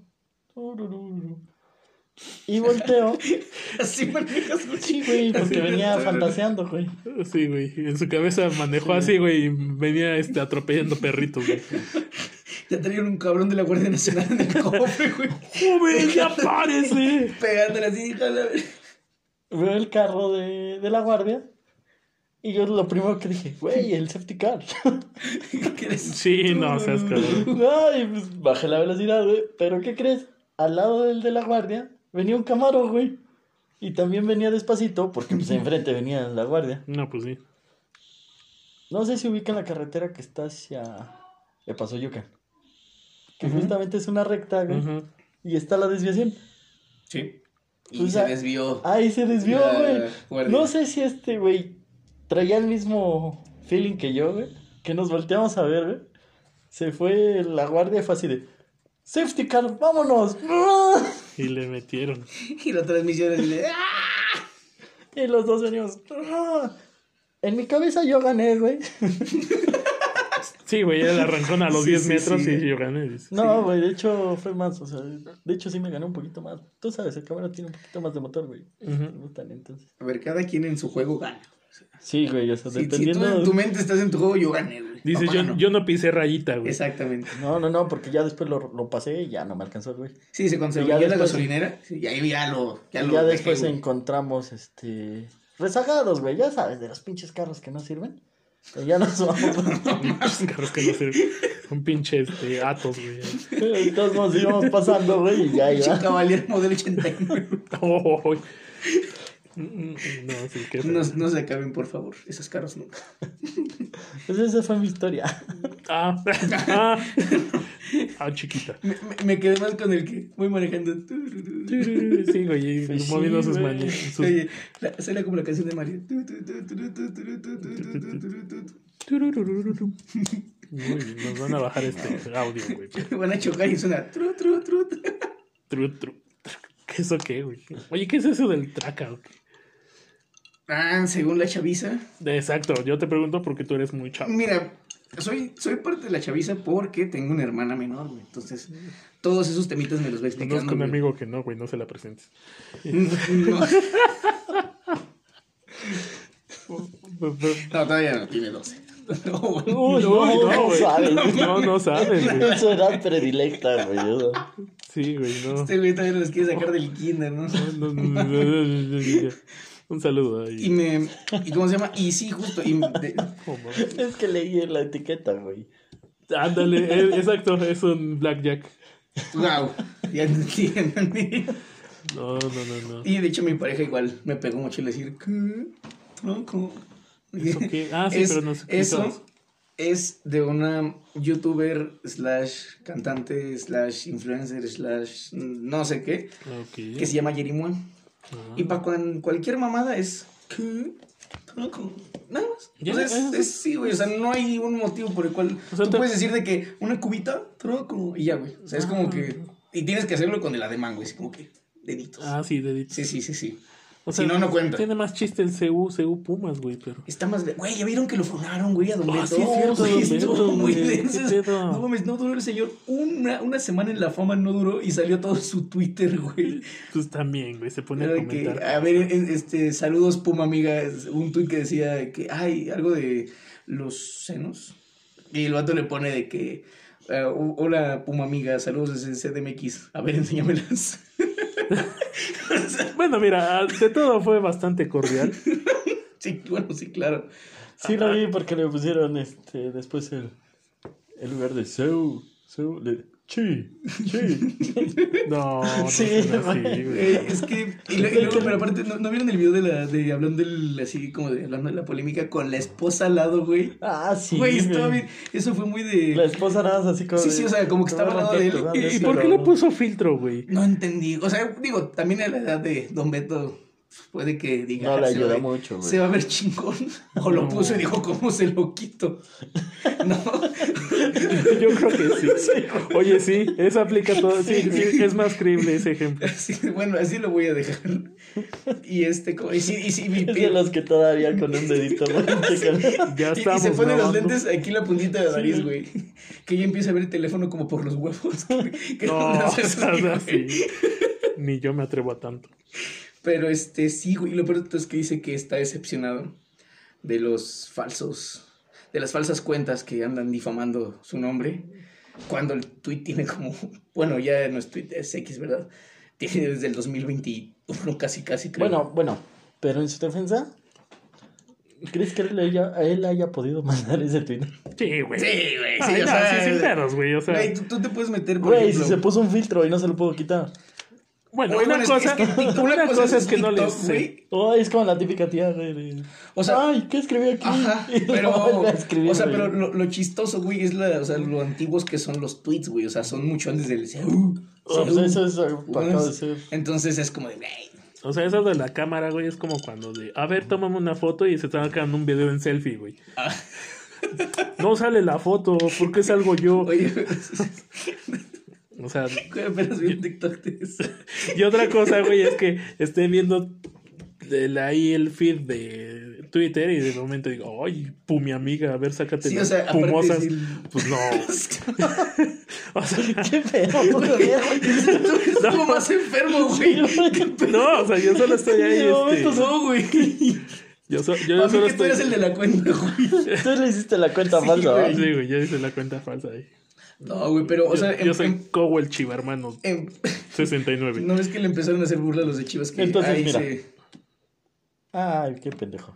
Y volteo. Así manejas, güey. Sí, güey, porque venía fantaseando, güey. Sí, güey. En su cabeza manejó así, güey, y venía atropellando perritos, güey. Ya traían un cabrón de la Guardia Nacional en el cofre, güey. ¡Joven, ya párese! Pegándole así, jala. Veo el carro de la guardia. Y yo lo primero que dije, güey, el safety car. Sí, no seas cabrón. Ay, pues bajé la velocidad, güey. Pero ¿qué crees? Al lado del de la guardia venía un Camaro, güey. Y también venía despacito, porque pues enfrente venía la guardia. No, pues sí. No sé si ubican la carretera que está hacia le pasó a Yuka. Que justamente es una recta, güey. Y está la desviación. Sí. Y Pues, se desvió. Ahí se desvió, güey. Guardia. No sé si este, güey, traía el mismo feeling que yo, güey. Que nos volteamos a ver, güey. Se fue la guardia, fue así de... ¡Safety car, vámonos! Y le metieron. Y la transmisión así de... Y los dos veníamos... En mi cabeza yo gané, güey. Sí, güey, él arrancó a los 10 metros y yo gané. No, güey, de hecho fue más, o sea, de hecho sí me gané un poquito más. Tú sabes, el Camaro tiene un poquito más de motor, güey. Me gustan, entonces. A ver, cada quien en su juego gana. Sí, güey, o sea, Si dependiendo... tú en tu mente estás en tu juego, yo gané, güey. Dice, yo no pisé rayita, güey. Exactamente. No, porque ya después lo pasé y ya no me alcanzó, güey. Sí, se consiguió la gasolinera. Sí, y ahí ya lo ya después dejé, encontramos, rezagados, güey, ya sabes, de los pinches carros que no sirven. Ya nos vamos. Carros que no sirven. Son pinches Atos, güey. Entonces nos íbamos pasando, güey, y ya iba. Cavalier modelo 89. Oh, no, sí, qué no se acaben, por favor. Esos carros nunca. Pues esa fue mi historia. Chiquita. Me quedé más con el que voy manejando. Sí, güey, Pues moviendo sí, sus güey. manos. Oye, suena como la canción de Mario. Muy bien, nos van a bajar este audio, güey. Van a chocar y suena. ¿Qué eso qué, güey? Oye, ¿qué es eso del traca, güey? Según la chaviza. Exacto, yo te pregunto porque tú eres muy chavo. Mira, soy parte de la chaviza porque tengo una hermana menor, güey. Entonces, todos esos temitas me los va explicando. Conozco un amigo que no, güey, no se la presentes. No. No, todavía no, tiene 12. No No sabes, güey. Es su edad predilecta, güey. Sí, güey, no. Este güey todavía los quiere sacar del kinder, ¿no? No. Un saludo ahí. ¿Y cómo se llama? Y sí, justo. Es que leí en la etiqueta, güey. Ándale, exacto, es un blackjack. Wow, ya entendí. No. Y de hecho mi pareja igual me pegó mucho el decir, ¿qué? ¿Cómo? ¿Eso qué? Sí, pero no sé qué eso es de una youtuber / cantante / influencer / no sé qué, que se llama Yerimón. Y para cualquier mamada es ¿qué? ¿Cómo? Nada más. Sí, güey, o sea, no hay un motivo por el cual tú puedes decir de que una cubita, tronco, y ya, güey. O sea, es como que... Y tienes que hacerlo con el ademán, güey, es como que deditos. Sí, deditos. Sí. O sea, si no cuenta. Tiene más chiste el CU Pumas, güey, pero... Está más... Güey, ¿ya vieron que lo funaron, güey, a Don Beto? Sí, es cierto, güey, estuvo muy denso. No mames, no duró el señor una semana en la fama, no duró, y salió todo su Twitter, güey. Pues también, güey, se pone a comentar. A ver, saludos, Puma amiga, un tweet que decía que, algo de los senos. Y el vato le pone de que, hola, Puma amiga, saludos desde CDMX. A ver, enséñamelas. Bueno, mira, de todo fue bastante cordial. Sí, bueno, sí, claro. Sí lo vi porque le pusieron después el lugar de Chi. No, sí, güey. Es que y luego, pero aparte ¿no vieron el video de hablando hablando de la polémica con la esposa al lado, güey? Sí. Güey, estaba bien. Eso fue muy de la esposa nada más así como Sí, o sea, como que estaba al lado de él. ¿Y por qué le puso filtro, güey? No entendí. O sea, digo, también a la edad de Don Beto puede que diga. No le ayuda mucho, güey. Se va a ver chingón. O lo puso y dijo, ¿cómo se lo quito? No. Yo creo que sí. Oye, sí, eso aplica todo. Sí, es más creíble ese ejemplo. Sí, bueno, así lo voy a dejar. Y y sí, mi es de los que todavía con un dedito, ¿no? Ya estamos. Y se pone los lentes aquí en la puntita de la nariz, güey. Que ya empieza a ver el teléfono como por los huevos. Que no, así. Ni yo me atrevo a tanto. Pero sí, güey, lo peor es que dice que está decepcionado de las falsas cuentas que andan difamando su nombre, cuando el tweet tiene como, bueno, ya no es tweet, es X, ¿verdad? Tiene desde el 2021, casi, creo. Bueno, pero en su defensa, ¿crees que él haya podido mandar ese tweet? Sí, güey. Sí, o sea, sin pedos, güey, o sea. Güey, tú te puedes meter, por güey, ejemplo, si se puso un filtro y no se lo puedo quitar. Bueno, Oye, una cosa es que no les sé. güey. Oh, es como la típica tía de... O sea, ay, ¿qué escribí aquí? Ajá, Y lo pero, vuelve a escribir, o sea, güey. pero lo chistoso, güey, es o sea, lo antiguos que son los tweets, güey, o sea, son mucho antes del Oh, pues eso es acaba de ser. Entonces es como de, güey. O sea, eso de la cámara, güey, es como cuando a ver, tómame una foto y se están sacando un video en selfie, güey. No sale la foto, ¿por qué salgo yo? Oye, O sea, güey, apenas vi un TikTok de eso. y otra cosa, güey, es que esté viendo ahí el feed de Twitter y de momento digo, ay, mi amiga, a ver, sácate Sí, las o sea, pumosas. aparte Pues no. O sea, ¿Qué pedo? Es como más enfermo, güey. no, o sea, yo solo estoy ahí. De momento No, güey. Yo A mí solo que tú estoy. eres el de la cuenta, güey. Tú le hiciste la cuenta falsa, güey. ¿verdad? Sí, güey, yo hice la cuenta falsa ahí. No, güey, pero, o sea, Yo soy Cobo el Chiva, hermano. 69. ¿No ves que le empezaron a hacer burla a los de Chivas? Que Entonces, ahí mira. Ay, qué pendejo.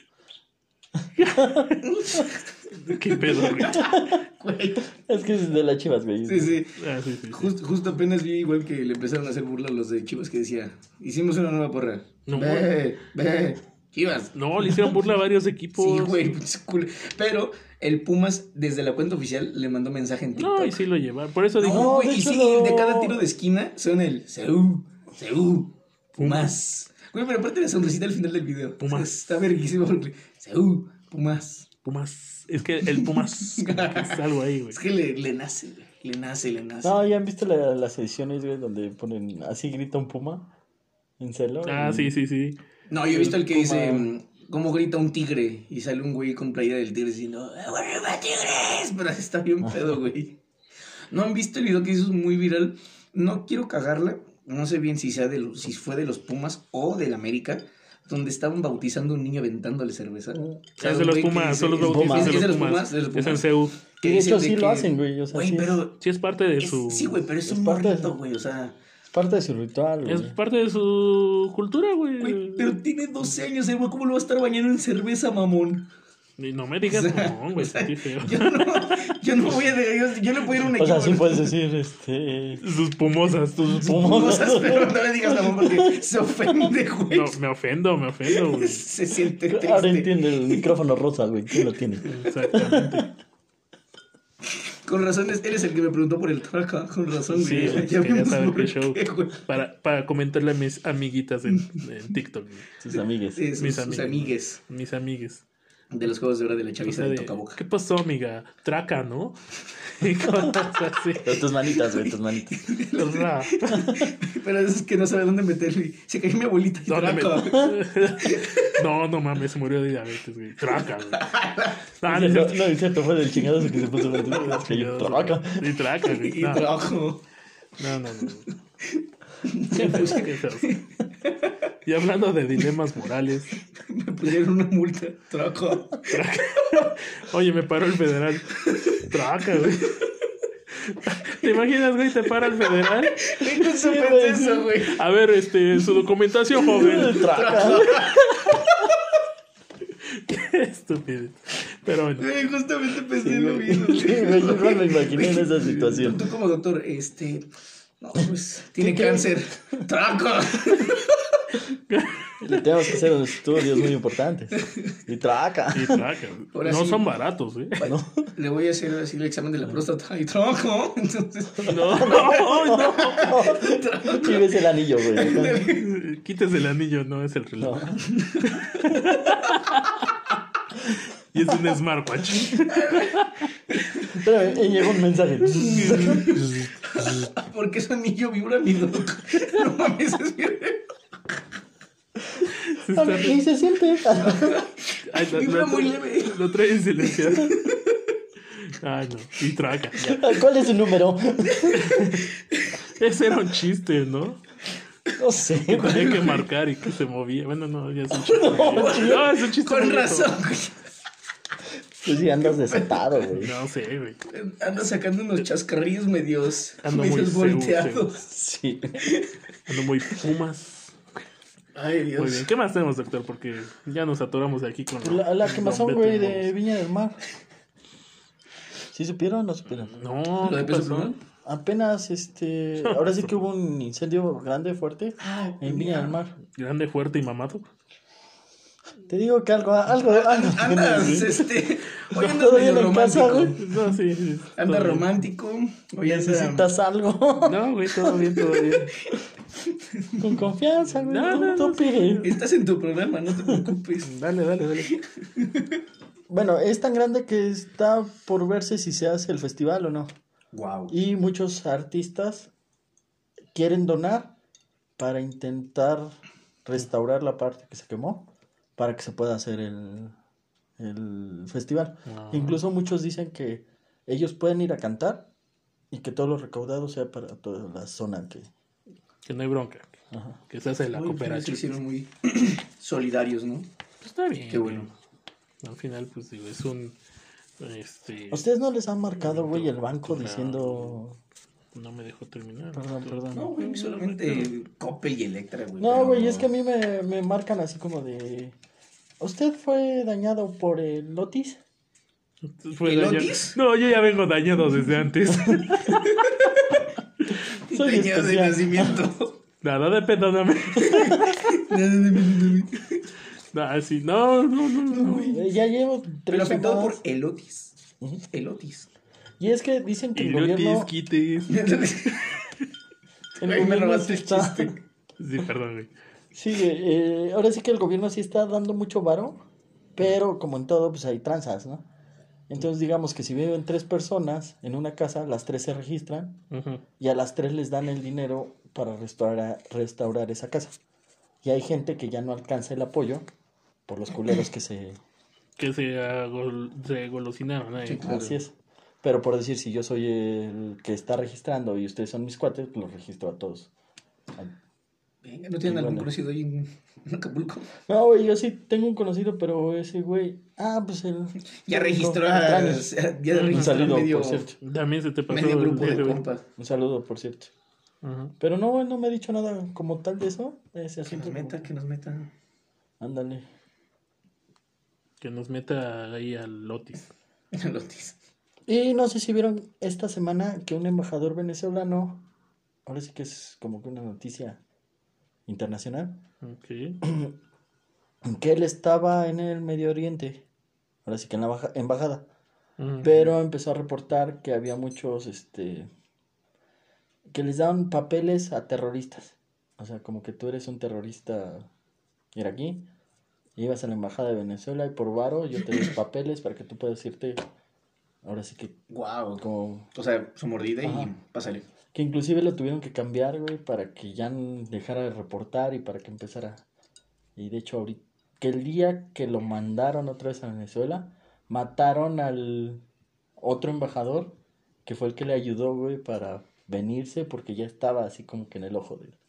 ¿Qué pedo, güey? Güey. Es que es de las Chivas, güey. Sí, sí. Ah, sí, sí. Justo apenas vi igual que le empezaron a hacer burla a los de Chivas que decía, hicimos una nueva porra. No, ve, Chivas. No, le hicieron burla a varios equipos. Sí, güey, pinche culo. Pero el Pumas, desde la cuenta oficial, le mandó mensaje en TikTok. No, y sí lo llevan. Por eso digo, No, güey, de y hecho sí, no. de cada tiro de esquina son el Seú, Pumas. Güey, pero aparte la sonrisita al final del video. Pumas. Está verguísimo porque Seú, Pumas. Pumas. Es que el Pumas como que es algo ahí, güey. Es que le nace, güey. Le nace. No, ¿ya han visto las ediciones, güey, donde ponen así grita un puma? En celo. Ah, sí, sí, sí. No, yo he visto el que Puma. dice, ¿cómo grita un tigre? Y sale un güey con playera del tigre diciendo, ¡arriba, tigres! Pero está bien pedo, güey. ¿No han visto el video que hizo muy viral? No quiero cagarla. No sé bien si si fue de los Pumas o del América, donde estaban bautizando a un niño aventándole cerveza. O sea, Es de un los güey que Pumas, dice- son los es bautizos de de los Pumas, Pumas. de los Es en Pumas. CEU. Que De dicen hecho, sí que- lo hacen, güey. O sea, Güey, sí pero... Sí, es parte de su. Sí, güey, pero es un parte de- morrito, güey, o sea... es parte de su ritual, güey. Es parte de su cultura, Güey, güey. pero tiene 12 años, güey, ¿cómo lo va a estar bañando en cerveza, mamón? Y no me digas, O sea, no, güey, o sea, qué feo. yo no voy a... Yo no puedo ir a un O equipo... sea, sí puedes decir, Sus pumosas, tus Cosas, pero no le digas mamón porque se ofende, güey. No, me ofendo, güey. Se siente Ahora triste. entiende el micrófono rosa, güey. ¿Quién lo tiene? Exactamente. Con razón, eres el que me preguntó por el traca. Con razón, Sí, güey. güey, Ya quería vimos saber por qué show. qué, güey. Para comentarle a mis amiguitas en TikTok, güey. Sus amigues. Sí, sus Mis amigues Mis amigues. de los juegos de hora de la O chaviza sea, de de, Toca Boca. ¿qué pasó, amiga? Traca, ¿no? Y cosas así. Pero tus manitas, güey, tus manitas. Ra. Pero es que no sabe dónde meterlo. Y se cayó mi abuelita y ¿Dónde me- traca. No mames, se murió de diabetes, güey. Traca, güey. Ah, No, no, no, es cierto, fue del chingado que se puso güey. Que yo trabaja. Y traca, güey. Y No, trabajo. no. Qué feo, qué feo. Y hablando de dilemas morales, Me pusieron una multa. Traca. traca. Oye, me paró el federal. Traca, güey. ¿Te imaginas, güey? Te para el federal. Venga, su eso, güey. A ver, su documentación, joven. Traca. Qué estúpido. Pero bueno. Güey, justamente pensé lo mismo. Sí, güey, yo igual me imaginé en esa situación. Tú como doctor, no, pues, tiene cáncer. Traca. Le tenemos que hacer unos estudios muy importantes. Y traca. Y traca. Ahora No sí. son baratos, ¿eh? Bueno, le voy a hacer así el examen de la próstata y trabajo. Entonces, No. Y ves el anillo, güey. Quítese el anillo, no es el reloj. No. Y es un smartwatch. Pero llegó un mensaje. porque su anillo vibra mi doc. No mames, es mi... Y se siente. Ay, Vibra muy leve. Lo trae en silenciado. Ay, no. Y traca. Ya. ¿Cuál es su número? Ese era un chiste, ¿no? No sé, güey. Tenía que marcar y que se movía. Bueno, no, ya es un chiste. No, es un chiste. Con muy viejo. razón, güey. Pues sí, andas desatado, güey. No sé, güey. Anda sacando unos chascarrillos medios Ando muy volteados. Sí. Ando muy Pumas. Ay, Dios. Muy bien. ¿Qué más tenemos, doctor? Porque ya nos atoramos aquí con La quemazón, Don güey, Beto de Viña del Mar. ¿Sí supieron o no supieron? No, ¿Lo de ¿qué peso pasó? pluma? apenas, ahora sí que hubo un incendio grande, fuerte, en Viña del Mar. Grande, fuerte y mamado. Te digo que algo Andas, hoy andas ¿Todo medio bien en casa, romántico. güey? No, sí. Anda todo bien. romántico. Hoy anda... ¿Necesitas algo? No, güey, todo bien. Con confianza, güey. No, Tú pide. Estás en tu programa, no te preocupes. Dale. Bueno, es tan grande que está por verse si se hace el festival o no. Wow. Y muchos artistas quieren donar para intentar restaurar la parte que se quemó para que se pueda hacer el festival. Ah. Incluso muchos dicen que ellos pueden ir a cantar y que todo lo recaudado sea para toda la zona Que no hay bronca. Ajá. Que se hace la Se cooperación. hicieron muy solidarios, ¿no? Pues está bien. Qué bueno. Al final, pues digo, es un... ¿A ustedes no les han marcado, güey, el banco No. diciendo... No me dejó terminar. Perdón. No, güey, solamente Coppel y Electra, güey. No, pero- güey, es que a mí me marcan así como de... ¿Usted fue dañado por el Otis? Fue ¿El dañado. Otis? No, yo ya vengo dañado desde antes. Soy Dañado de especial. nacimiento. Nada de perdóname. No, sí, no. Ya llevo 3 Pero afectado por llamadas. el Otis. Ujú. El Otis. Y es que dicen que Y el yo gobierno... quites. El Güey, me gobierno robaste sí el está... chiste. Sí, perdón, güey. Sí, ahora sí que el gobierno sí está dando mucho varo, pero como en todo, pues hay tranzas, ¿no? Entonces digamos que si viven 3 personas en una casa, las 3 se registran Ujú. y a las 3 les dan el dinero para restaurar esa casa. Y hay gente que ya no alcanza el apoyo por los culeros que se... Que se golosinaron ahí. Sí, claro. Así es. Pero por decir, si yo soy el que está registrando y ustedes son mis cuates, pues los registro a todos. Venga, ¿no tienen algún Bueno. conocido ahí en Acapulco? No, güey, yo sí tengo un conocido, pero ese güey... Ah, pues el... Ya registró extraños. ya Un registró saludo, medio, por cierto. También se te pasó medio el grupo día de hoy. compas. Un saludo, por cierto. Ujú. Pero no, él no me ha dicho nada como tal de eso. Ese Que asunto. nos meta. Ándale. Que nos meta ahí al Lotis. El Otis. Y no sé si vieron esta semana que un embajador venezolano, ahora sí que es como que una noticia internacional, Ok. que él estaba en el Medio Oriente, ahora sí que en la embajada, Ujú. pero empezó a reportar que había muchos, que les daban papeles a terroristas. O sea, como que tú eres un terrorista iraquí, ibas a la embajada de Venezuela y por varo yo te doy papeles para que tú puedas irte, ahora sí que Wow. como... O sea, su mordida Ajá. y pásale. Que inclusive lo tuvieron que cambiar, güey, para que ya dejara de reportar y para que empezara. Y de hecho, ahorita, que el día que lo mandaron otra vez a Venezuela, mataron al otro embajador, que fue el que le ayudó, güey, para venirse, porque ya estaba así como que en el ojo de él.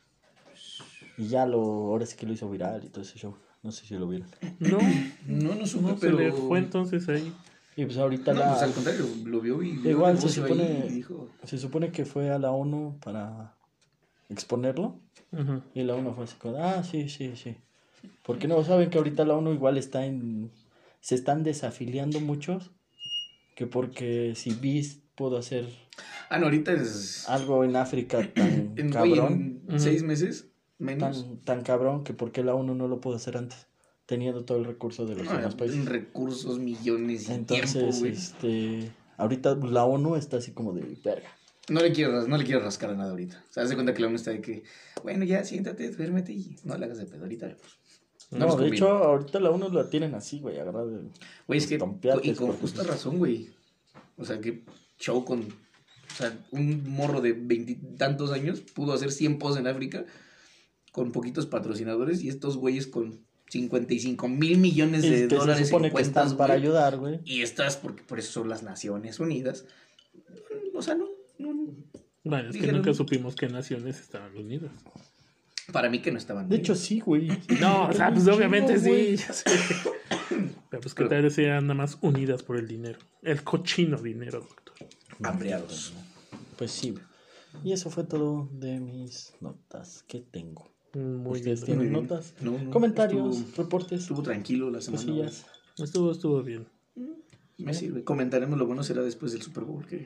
Y ya ahora sí que lo hizo viral y todo ese show. No sé si lo vieron. No, No supe, no se pero... le fue entonces ahí. Y pues ahorita No, pues al contrario, lo vio y vio Igual el se negocio supone, ahí y dijo... se supone que fue a la ONU para exponerlo. Ujú. Y la ONU fue así como, sí. Porque no saben que ahorita la ONU igual se están desafiliando muchos, que porque si BIS pudo hacer Ah, no, ahorita es... algo en África tan En, cabrón, en 6 meses, menos. tan cabrón, que porque la ONU no lo pudo hacer antes, teniendo todo el recurso de los No, demás países. recursos, millones y Entonces, tiempo, güey. ahorita la ONU está así como de verga. No le quiero rascar a nada ahorita. O sea, haz de cuenta que la ONU está de que, bueno, ya siéntate, duérmete y no le hagas de pedo ahorita. Vemos. No, nos de conviene. hecho, ahorita la ONU la tienen así, güey, agarrada de... Güey, es que, estompeates, y con porque, justa pues, razón, güey. O sea, que show con, o sea, un morro de 20 y tantos años pudo hacer 100 posts en África con poquitos patrocinadores y estos güeyes con 55 mil millones de Es que dólares se supone en que cuentas, están para güey. ayudar, güey. Y estas, porque por eso son las Naciones Unidas. O sea, no. Bueno, es que Dijeron- nunca supimos qué naciones estaban unidas. Para mí que no estaban. De bien. hecho, sí, güey. No, o sea, pues Chingo, obviamente güey. sí, ya sé. Pero pues que tal vez sean nada más unidas por el dinero. El cochino dinero, doctor. Hambreados. Pues sí. Y eso fue todo de mis notas que tengo. Muy ¿Ustedes bien. Muy tienen bien. notas? No, Comentarios, estuvo- reportes, Estuvo tranquilo la semana. cosillas. Estuvo bien. Me sirve. Comentaremos lo bueno será después del Super Bowl que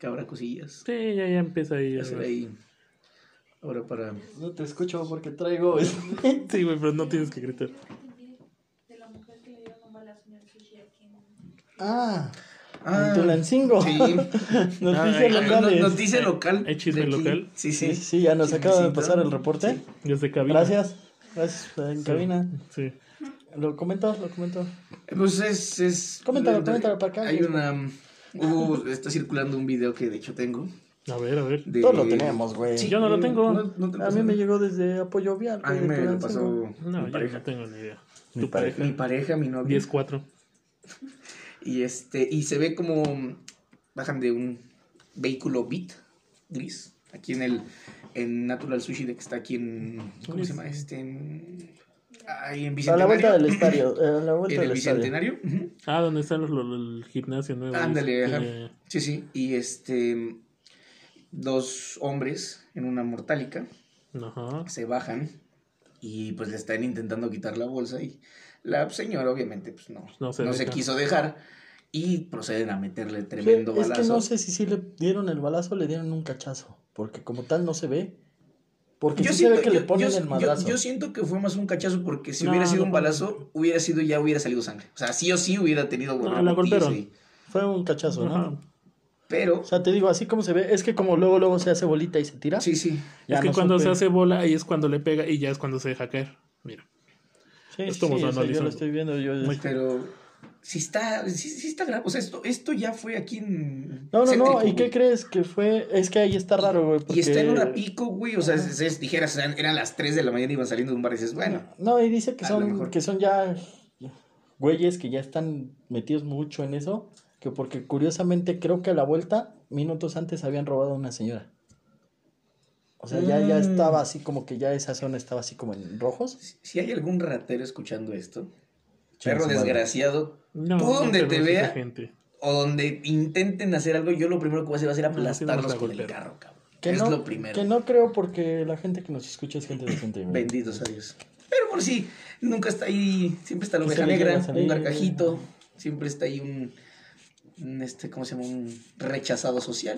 que habrá cosillas. Sí, ya empieza ahí. Hacer ahí. Ahora para... No te escucho porque traigo... Sí, güey, pero no tienes que gritar. De la mujer que le dieron un balazo en el sushi aquí en... En Tulancingo. Sí. Noticias locales. Noticia local. ¿Hay chisme de aquí. local? Sí, ya nos acaba de pasar el reporte. Desde cabina. Gracias en cabina. Sí. Lo comento. Pues es... Coméntalo para acá. Hay está circulando un video que de hecho tengo. A ver. Todos lo tenemos, güey. Sí, yo no lo tengo. No A mí me llegó desde Apoyo Vial. A mí me lo pasó No, mi yo pareja. no tengo ni idea. Mi pareja. Mi pareja, mi novia. 10-4. Y se ve como bajan de un vehículo Beat gris. Aquí en Natural Sushi, de que está aquí en... ¿Cómo se llama? Ahí en Bicentenario. A la vuelta del estadio. En el Bicentenario. Uh-huh. ¿Dónde está el gimnasio nuevo? Ándale, ajá. Sí. Y dos hombres en una mortálica Ajá. se bajan y pues le están intentando quitar la bolsa y la señora obviamente pues no se quiso dejar y proceden a meterle tremendo balazo. Es que no sé si le dieron el balazo o le dieron un cachazo, porque como tal no se ve. Porque sí se ve que le ponen el madrazo. Yo siento que fue más un cachazo porque si hubiera sido un balazo, hubiera salido sangre. O sea, sí o sí hubiera tenido... la golpearon. Fue un cachazo, ¿no? Ajá. Pero... O sea, te digo, así como se ve, es que como luego se hace bolita y se tira. Sí. Es que cuando se hace bola, ahí es cuando le pega y ya es cuando se deja caer. Mira. Sí, yo lo estoy viendo. Pero... Sí está grave. O sea, esto ya fue aquí en... No. ¿Y qué crees que fue? Es que ahí está raro, güey. Y está en hora pico, güey. O sea, dijeras, eran las 3 de la mañana y iban saliendo de un bar y dices, bueno. No, y dice que son ya güeyes que ya están metidos mucho en eso. Que porque curiosamente creo que a la vuelta, minutos antes, habían robado a una señora. O sea, ya estaba así como que ya esa zona estaba así como en rojos. Si hay algún ratero escuchando esto, perro desgraciado, tú donde te vea o donde intenten hacer algo, yo lo primero que voy a hacer va a ser aplastarlos con el carro, cabrón. Es lo primero. Que no creo porque la gente que nos escucha es gente decente, güey. Benditos a Dios. Pero por si nunca está ahí, siempre está la oveja negra, un gargajito, siempre está ahí ¿cómo se llama? Un rechazado social,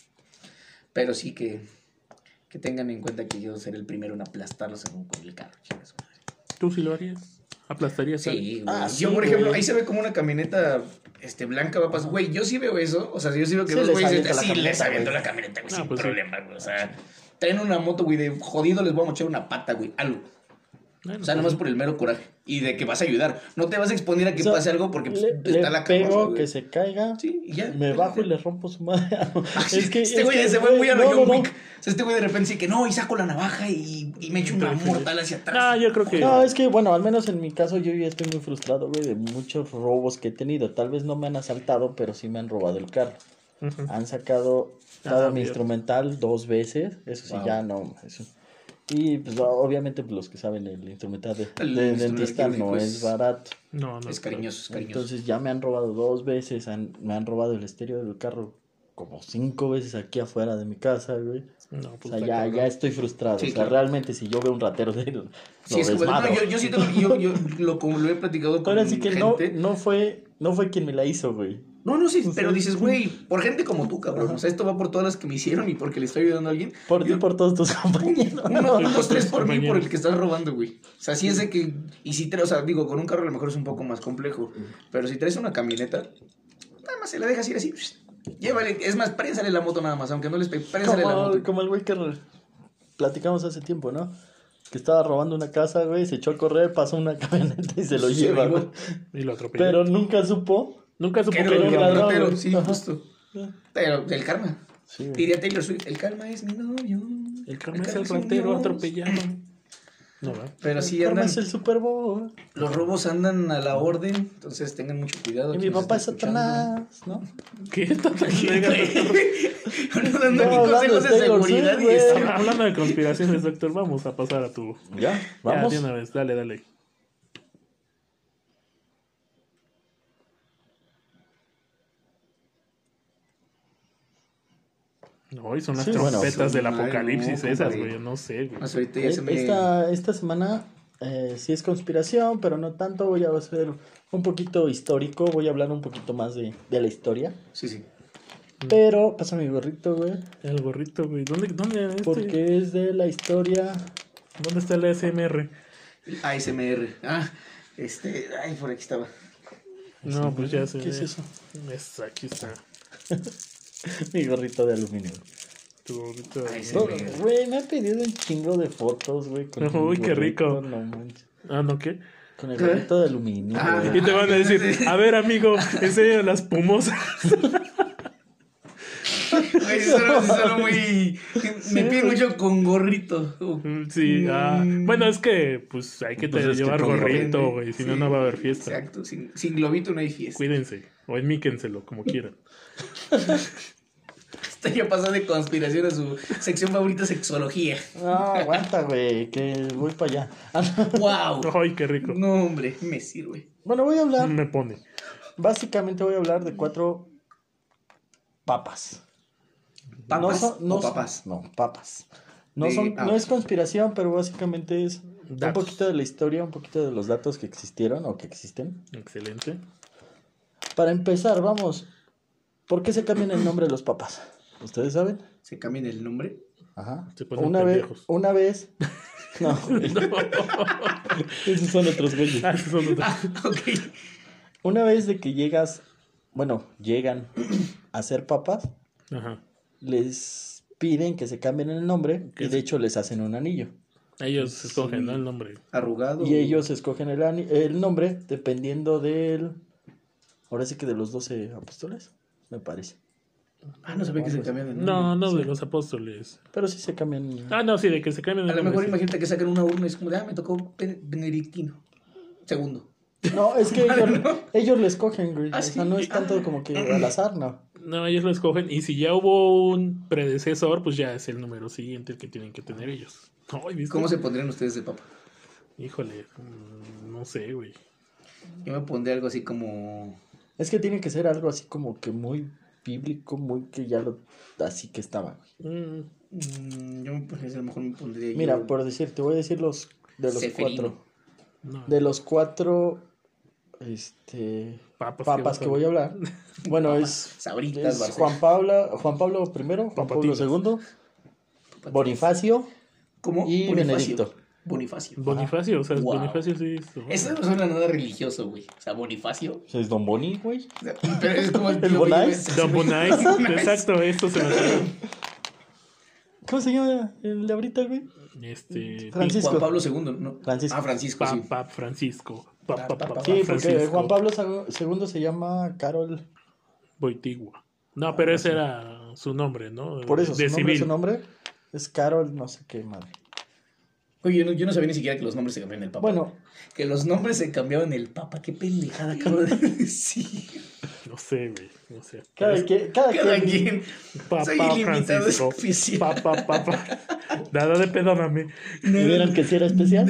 pero sí que tengan en cuenta que yo seré el primero en aplastarlos con el carro. ¿Tú sí lo harías? ¿Aplastarías? Sí, güey. Yo, por ejemplo, ahí se ve como una camioneta blanca va a pasar. Güey, yo sí veo eso. O sea, yo sí veo que dos güeyes así les aviento la camioneta, güey, sin problema, güey. O sea, traen una moto, güey, de jodido les voy a mochar una pata, güey, algo. O sea, nomás por el mero coraje. Y de que vas a ayudar. No te vas a exponer a que pase algo porque está la cama. Pego, que se caiga. Sí, y ya. Me bajo y le rompo su madre. Es que este güey se fue muy a lo John Wick. O sea, este güey de repente dice que no, y saco la navaja y me echo una mortal hacia atrás. No, yo creo que... No, es que, bueno, al menos en mi caso yo ya estoy muy frustrado, güey, de muchos robos que he tenido. Tal vez no me han asaltado, pero sí me han robado el carro. Han sacado mi instrumental 2 veces. Eso sí, ya no... Eso. Y pues obviamente pues, los que saben el instrumental de dentista no es barato. No, es cariñoso. Entonces ya me han robado 2 veces, me han robado el estéreo del carro como 5 veces aquí afuera de mi casa, güey. No, pues o sea, ya estoy frustrado. Sí, o sea, claro. realmente si yo veo un ratero de él, sí, es que, bueno, yo siento que como lo he platicado con ahora sí que gente... no fue quien me la hizo, güey. No, sí, pero dices, güey, por gente como tú, cabrón. O sea, esto va por todas las que me hicieron y porque le estoy ayudando a alguien. Por ti y por todos tus compañeros. No, los 3 por mí, por el que estás robando, güey. O sea, sí es de que... Y si o sea, digo, con un carro a lo mejor es un poco más complejo. Pero si traes una camioneta, nada más se la dejas ir así. Llévale, es más, prénsale la moto nada más, aunque no les pegue, prénsale la moto. Como el güey que platicamos hace tiempo, ¿no? Que estaba robando una casa, güey, se echó a correr, pasó una camioneta y se lo lleva, güey. Y lo atropelló. Pero nunca supo que era un ratero, sí, justo. Pero el karma. Sí, diría Taylor Swift, el karma es mi novio. El karma es el ratero atropellado. No, pero sí el andan. Es el Super Bowl. Los robos andan a la orden, entonces tengan mucho cuidado. Y mi papá es Satanás, ¿no? ¿Qué? Dando aquí consejos de seguridad y hablando de conspiraciones, doctor, vamos a pasar a tu... ¿Ya? ¿Vamos? Ya, de una vez, dale. No, y son las trompetas del apocalipsis esas, güey, no sé, güey. Esta semana sí es conspiración, pero no tanto. Voy a hacer un poquito histórico, voy a hablar un poquito más de la historia. Sí. Pero, pasa mi gorrito, güey. El gorrito, güey. ¿Dónde este? Porque es de la historia. ¿Dónde está el ASMR? ASMR. Ay, por aquí estaba. No, pues ya se ¿Qué ve. es eso? Aquí está. Mi gorrito de aluminio. Tu gorrito. Ay, sí. No, güey, me han pedido un chingo de fotos, güey. con mi Uy, qué gorrito, rico. No manches. Ah, ¿no qué? Con el gorrito de aluminio. Ah. güey. Y te van a decir, a ver, amigo, enséñame las pumosas. Güey, solo muy... Me piden mucho con gorrito. Sí, bueno, es que pues hay que Pues es que llevar con gorrito, gorrito, güey, si no, sí. no va a haber fiesta. Exacto, sin globito no hay fiesta. Cuídense, o enmíquenselo, como quieran. Esto ya pasó de conspiración a su sección favorita, sexología. No, aguanta, güey, que voy para allá. ¡Wow! Ay, qué rico. No, hombre, me sirve. Bueno, voy a hablar. Me pone. Básicamente voy a hablar de 4 papas. ¿Papas no o papas? No, papas. No, De- no es conspiración, pero básicamente es un Datos. poquito de la historia, un poquito de los datos que existieron o que existen. Excelente. Para empezar, vamos. ¿Por qué se cambian el nombre de los papas? ¿Ustedes saben? ¿Se cambian el nombre? Ajá. Se ponen Una vez. pendejos. Una vez. No, güey. Esos son otros güeyes. Ah, esos son otros. Ok. Una vez de que llegan a ser papas, Ajá. les piden que se cambien el nombre Que y de hecho les hacen un anillo. Ellos escogen, ¿no? El nombre. Arrugado. Y ellos escogen el nombre dependiendo ahora sí que de los 12 apóstoles, me parece. No sabía que se cambian el nombre. No, de los apóstoles. Pero sí se cambian. Ah, no, sí, de que se cambian A el lo nombre. mejor sí. imagínate que sacan una urna y es como me tocó Benedictino. Segundo. No, es que ellos le escogen, güey. Ah, O sea, sí. no es tanto como que al azar, no. No, ellos lo escogen. Y si ya hubo un predecesor, pues ya es el número siguiente el que tienen que tener ellos. Ay, ¿viste? ¿Cómo se pondrían ustedes de papa? Híjole, no sé, güey. Yo me pondría algo así como... Es que tiene que ser algo así como que muy bíblico, muy que ya así que estaba, güey. yo a lo mejor me pondría Mira, yo... por decir, te voy a decir de los Ceferino. 4. No. De los 4 papas que voy a hablar. Bueno, es Sabritas, Barcel. Juan Pablo I, Juan Pablo Papatinas. II, Bonifacio ¿Cómo? y Benedicto. Bonifacio. Bonifacio, o sea, Wow. Bonifacio sí. Eso no suena nada religioso, güey. O sea, Bonifacio. O sea, es Don Boni, güey. O sea, pero es como ¿El Bonais? Don Bonais, exacto, esto se me ocurrió. ¿Cómo se llama el de ahorita, güey? Francisco. Juan Pablo II, ¿no? Francisco. Francisco, sí. Papa Francisco. Sí, porque Francisco Juan Pablo II se llama Carol. Boitigua. No, pero ese era su nombre, ¿no? Por eso, de su nombre es Carol, no sé qué madre. Oye, yo no sabía ni siquiera que los nombres se cambiaban el Papa. Bueno, Que los nombres se cambiaban el Papa. Qué pendejada acabo de decir. No sé, güey. No sé. cada Cada quien. quien. Papa Soy ilimitado Francisco. especial. Papa. Nada de perdóname. ¿Y vieron que sí era especial?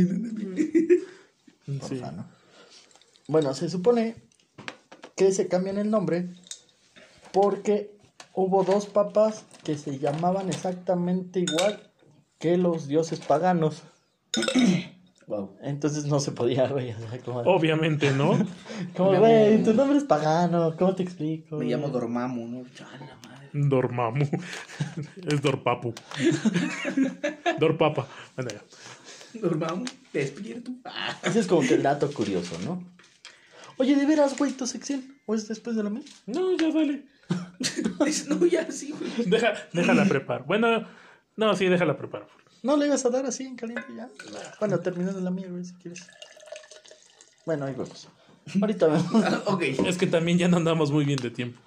Sí. Porfa, ¿no? Bueno, se supone que se cambian el nombre porque hubo 2 papas que se llamaban exactamente igual que los dioses paganos. Wow. Entonces no se podía, güey. O sea, como, Obviamente, ¿no? como, güey, tu nombre es pagano, ¿cómo te explico? Me llamo Dormammu, ¿no? ¡A la madre! Dormamu. Es Dorpapu. Dorpapa. Bueno, ya. Dormammu, despierto. Ese es como que el dato curioso, ¿no? Oye, ¿de veras, güey, tu sección? ¿O es después de la mía? No, ya dale. No, ya sí, güey. Déjala preparar. Bueno, no, sí, déjala preparar. No le ibas a dar así en caliente ya. Bueno, terminando la mía, güey, si quieres. Bueno, ahí vamos. Ahorita vemos. Ok. Es que también ya no andamos muy bien de tiempo.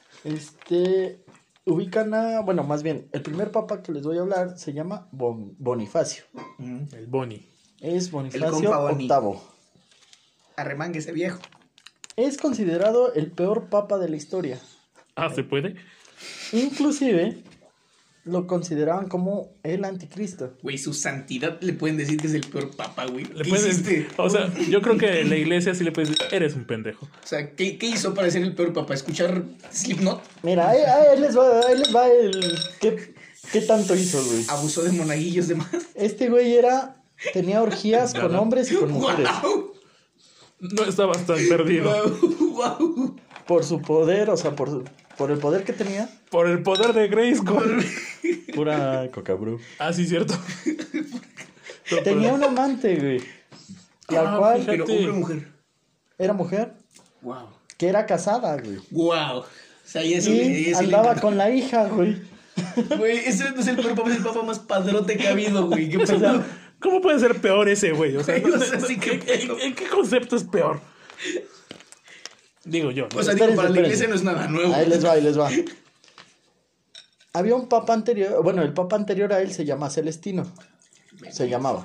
Ubican bueno, más bien, el primer papa que les voy a hablar se llama Bonifacio. El Boni. Es El Bonifacio compa Boni. VIII. Arremangue ese viejo. Es considerado el peor papa de la historia. Ah, ¿se puede? Inclusive, lo consideraban como el anticristo. Güey, su santidad le pueden decir que es el peor papa, güey. Le ¿Qué puedes, hiciste? o sea, yo creo que en la iglesia sí le puedes decir, eres un pendejo. O sea, ¿qué hizo para ser el peor papa? ¿Escuchar Slipknot? Mira, ahí les va el... ¿Qué tanto hizo, güey? ¿Abusó de monaguillos de más? Este güey tenía orgías con hombres y con mujeres. ¡Wow! No estabas tan perdido. ¡Wow! Por su poder, o sea, por por el poder que tenía, Por el poder de Grayskull. pura coca, bro. Ah, sí, cierto. Tenía un amante, güey. La Ah, cual fíjate. Pero hombre o mujer. era mujer, Wow. que era casada, güey. Wow. O sea, y eso Y eso andaba con la hija, güey. Güey, ese no es el peor papá, es el papá más padrote que ha habido, güey. ¿Qué O pasó? sea, ¿Cómo puede ser peor ese, güey? O sea, O sea, sí, ¿qué pedo? ¿en qué concepto es peor? Digo yo. ¿no? O sea, digo, Espérense, para la iglesia espérense. no es nada nuevo. Ahí les va, ahí les va. Había un papa anterior, bueno, el papa anterior a él se llama Celestino. Se llamaba.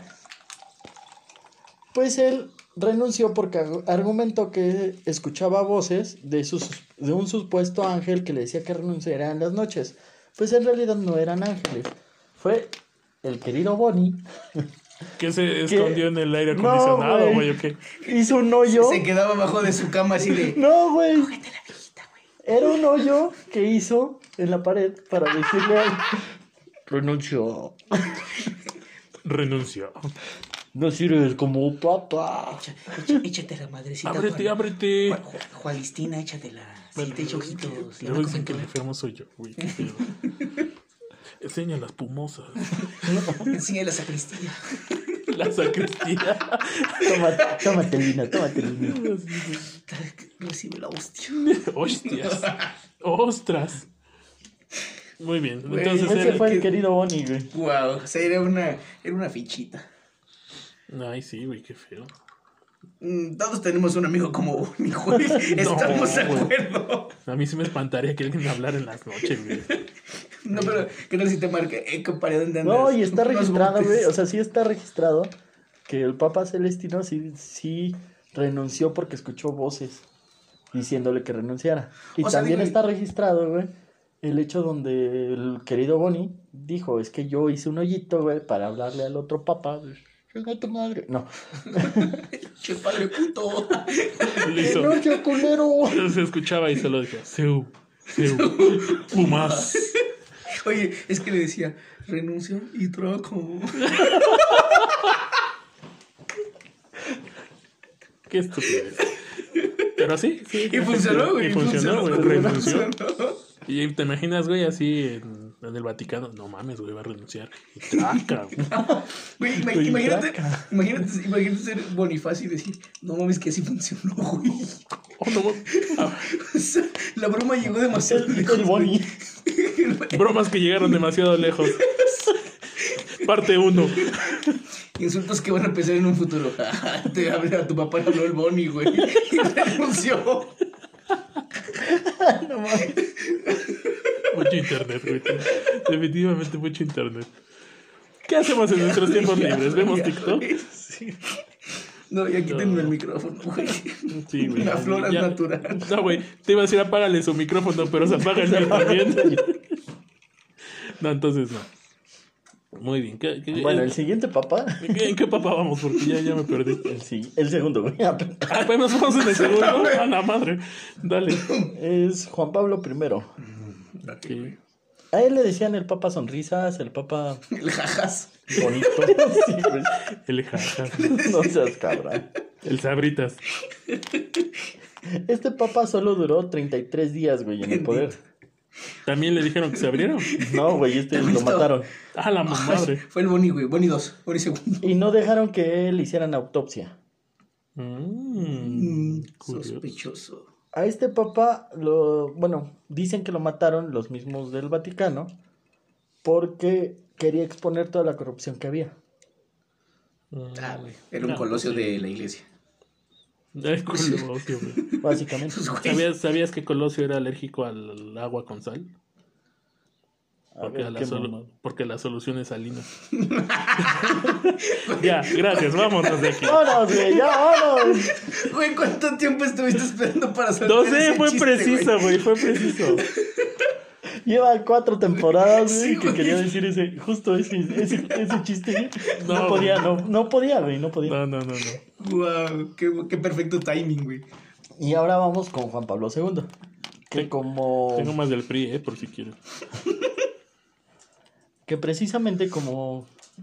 Pues él renunció porque argumentó que escuchaba voces de un supuesto ángel que le decía que renunciara en las noches. Pues en realidad no eran ángeles. Fue el querido Bonnie. ¿Que se escondió en el aire No, acondicionado, güey, o qué? Hizo un hoyo. Se quedaba abajo de su cama así de... No, güey. Era un hoyo que hizo en la pared para decirle al... Renunció. Renunció. No sirves como papá. Échate la madrecita. Ábrete, ábrete. Jualistina, échatela. Sí, te echo ojitos. Luego dicen que el enfermo soy yo, güey. Qué pedo. Enseña las pumosas. Enseña la sacristía. La sacristía. Tómate el vino, tómate el vino. Recibe la hostia. Hostias. Ostras. Muy bien. Güey, Entonces Ese él... fue el querido Bonnie, güey. Wow. O sea, era una fichita. Ay, sí, güey, qué feo. Todos tenemos un amigo como Bonnie, güey. Estamos de güey. acuerdo. A mí sí me espantaría que alguien me hablara en las noches, güey. No, pero ¿qué tal si te marca compadre, ¿dónde andas? No, y está Unos registrado, botes. güey. O sea, sí está registrado que el Papa Celestino sí renunció porque escuchó voces diciéndole que renunciara. Y O sea, también digo, está registrado, güey, el hecho donde el querido Bonnie dijo, es que yo hice un hoyito, güey, para hablarle al otro papa. Chinga tu madre. No. Che, padre puto. Le hizo- No, qué culero. Se escuchaba y solo decía, Seu, Pumas. Oye, es que le decía, renuncio y troco. Qué estupidez. Pero sí. Y funcionó, güey. Y funcionó, güey. Renunció. Funcionó. Y te imaginas, güey, así en el Vaticano. No mames, güey, va a renunciar. Y traca, güey. Güey, Oye, imagínate traca. ser Bonifacio y decir, no mames, que así funcionó, güey. Oh, no, ah, O sea, la broma llegó demasiado lejos. El Bonnie. bromas que llegaron demasiado lejos. Parte 1. Insultos que van a empezar en un futuro. Te habla a tu papá, no el Bonnie, güey. Y renunció. No mames. Mucho internet, güey. Definitivamente mucho internet. ¿Qué hacemos en nuestros tiempos libres? ¿Vemos TikTok? Sí. No, ya quítenme el micrófono, güey. Sí, güey. La flora Ya- es natural. No, güey. Te iba a decir apágale su micrófono, pero se apaga el mío también. No, entonces no. Muy bien. Bueno, el siguiente papa. ¿En qué papá vamos? Porque ya me perdí. El segundo, güey. Ah, pues nos vamos en el segundo. A la madre. Dale. Es Juan Pablo I. Ok. A él le decían el papa sonrisas, el papa El jajas. bonito. Sí, güey. El jaja. No seas cabrón. El sabritas. Este papa solo duró 33 días, güey, en el poder. También le dijeron que se abrieron. No, güey, lo mataron. Ah, la madre. Fue el Bonnie, güey. Bonnie 2. Bonnie segundo. Y no dejaron que le hicieran autopsia. Curioso. Sospechoso. A este papa, dicen que lo mataron los mismos del Vaticano porque quería exponer toda la corrupción que había. Ah, güey. Era un colosio de la iglesia. Ay, Colosio, güey. Básicamente. Pues, güey. ¿Sabías que Colosio era alérgico al agua con sal? A ver, qué mamada. Porque la solución es salina. Ya, gracias, vámonos de aquí. ¡Vámonos, güey! ¡Ya, vámonos! Güey, ¿cuánto tiempo estuviste esperando para saber? No sé, fue preciso, güey, fue preciso. Lleva 4 temporadas, güey, Sí, que güey. quería decir ese chiste. No, No podía, no podía, güey, no podía. No. Wow, qué perfecto timing, güey. Y ahora vamos con Juan Pablo II. Que Tengo más del PRI, por si quieres. Que precisamente como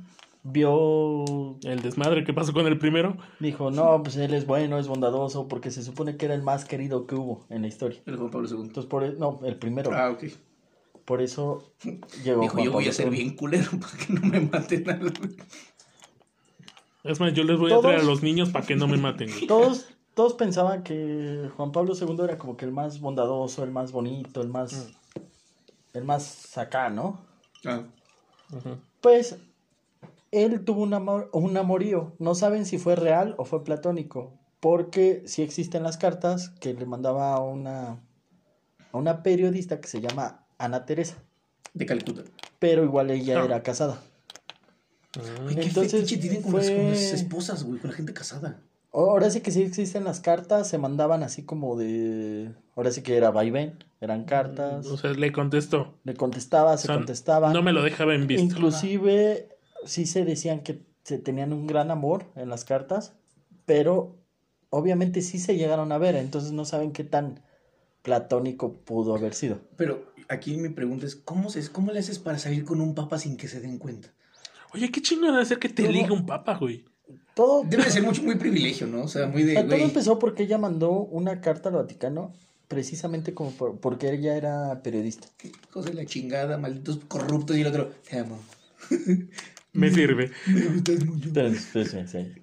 vio, El desmadre que pasó con el primero. dijo, no, pues él es bueno, es bondadoso, porque se supone que era el más querido que hubo en la historia. El Juan Pablo II. Entonces, no, el primero. Ah, ok. Por eso llegó Dijo, Juan yo voy Pablo a ser II. bien culero para que no me maten a los... Es más, yo les voy a Todos- traer a los niños para que no me maten. güey. Todos pensaban que Juan Pablo II era como que el más bondadoso, el más bonito, el más acá, ¿no? Ah, Ujú. Pues él tuvo un amorío. No saben si fue real o fue platónico. Porque sí existen las cartas que le mandaba a una periodista que se llama Ana Teresa. de Calcuta. Pero igual ella Ah. era casada. Güey, qué Entonces, fetiche tienen con las esposas, güey, con la gente casada. Ahora sí que sí existen las cartas. Se mandaban así como de... Ahora sí que era vaivén. Eran cartas. O sea, le contestó. Le contestaba, O se sea, contestaba. No me lo dejaba en visto. Inclusive sí se decían que se tenían un gran amor en las cartas, pero obviamente sí se llegaron a ver, entonces no saben qué tan platónico pudo haber sido. Pero aquí mi pregunta es, ¿cómo le haces para salir con un papa sin que se den cuenta? Oye, qué chingón hacer que te ¿Cómo? ligue un papa, güey. Todo, Debe de ser muy privilegio, ¿no? O sea, muy de, todo güey, empezó porque ella mandó una carta al Vaticano, precisamente como porque ella era periodista. hijos de la chingada, malditos corruptos, y el otro, te amo. Me sirve. Me gustas mucho. Entonces, sí.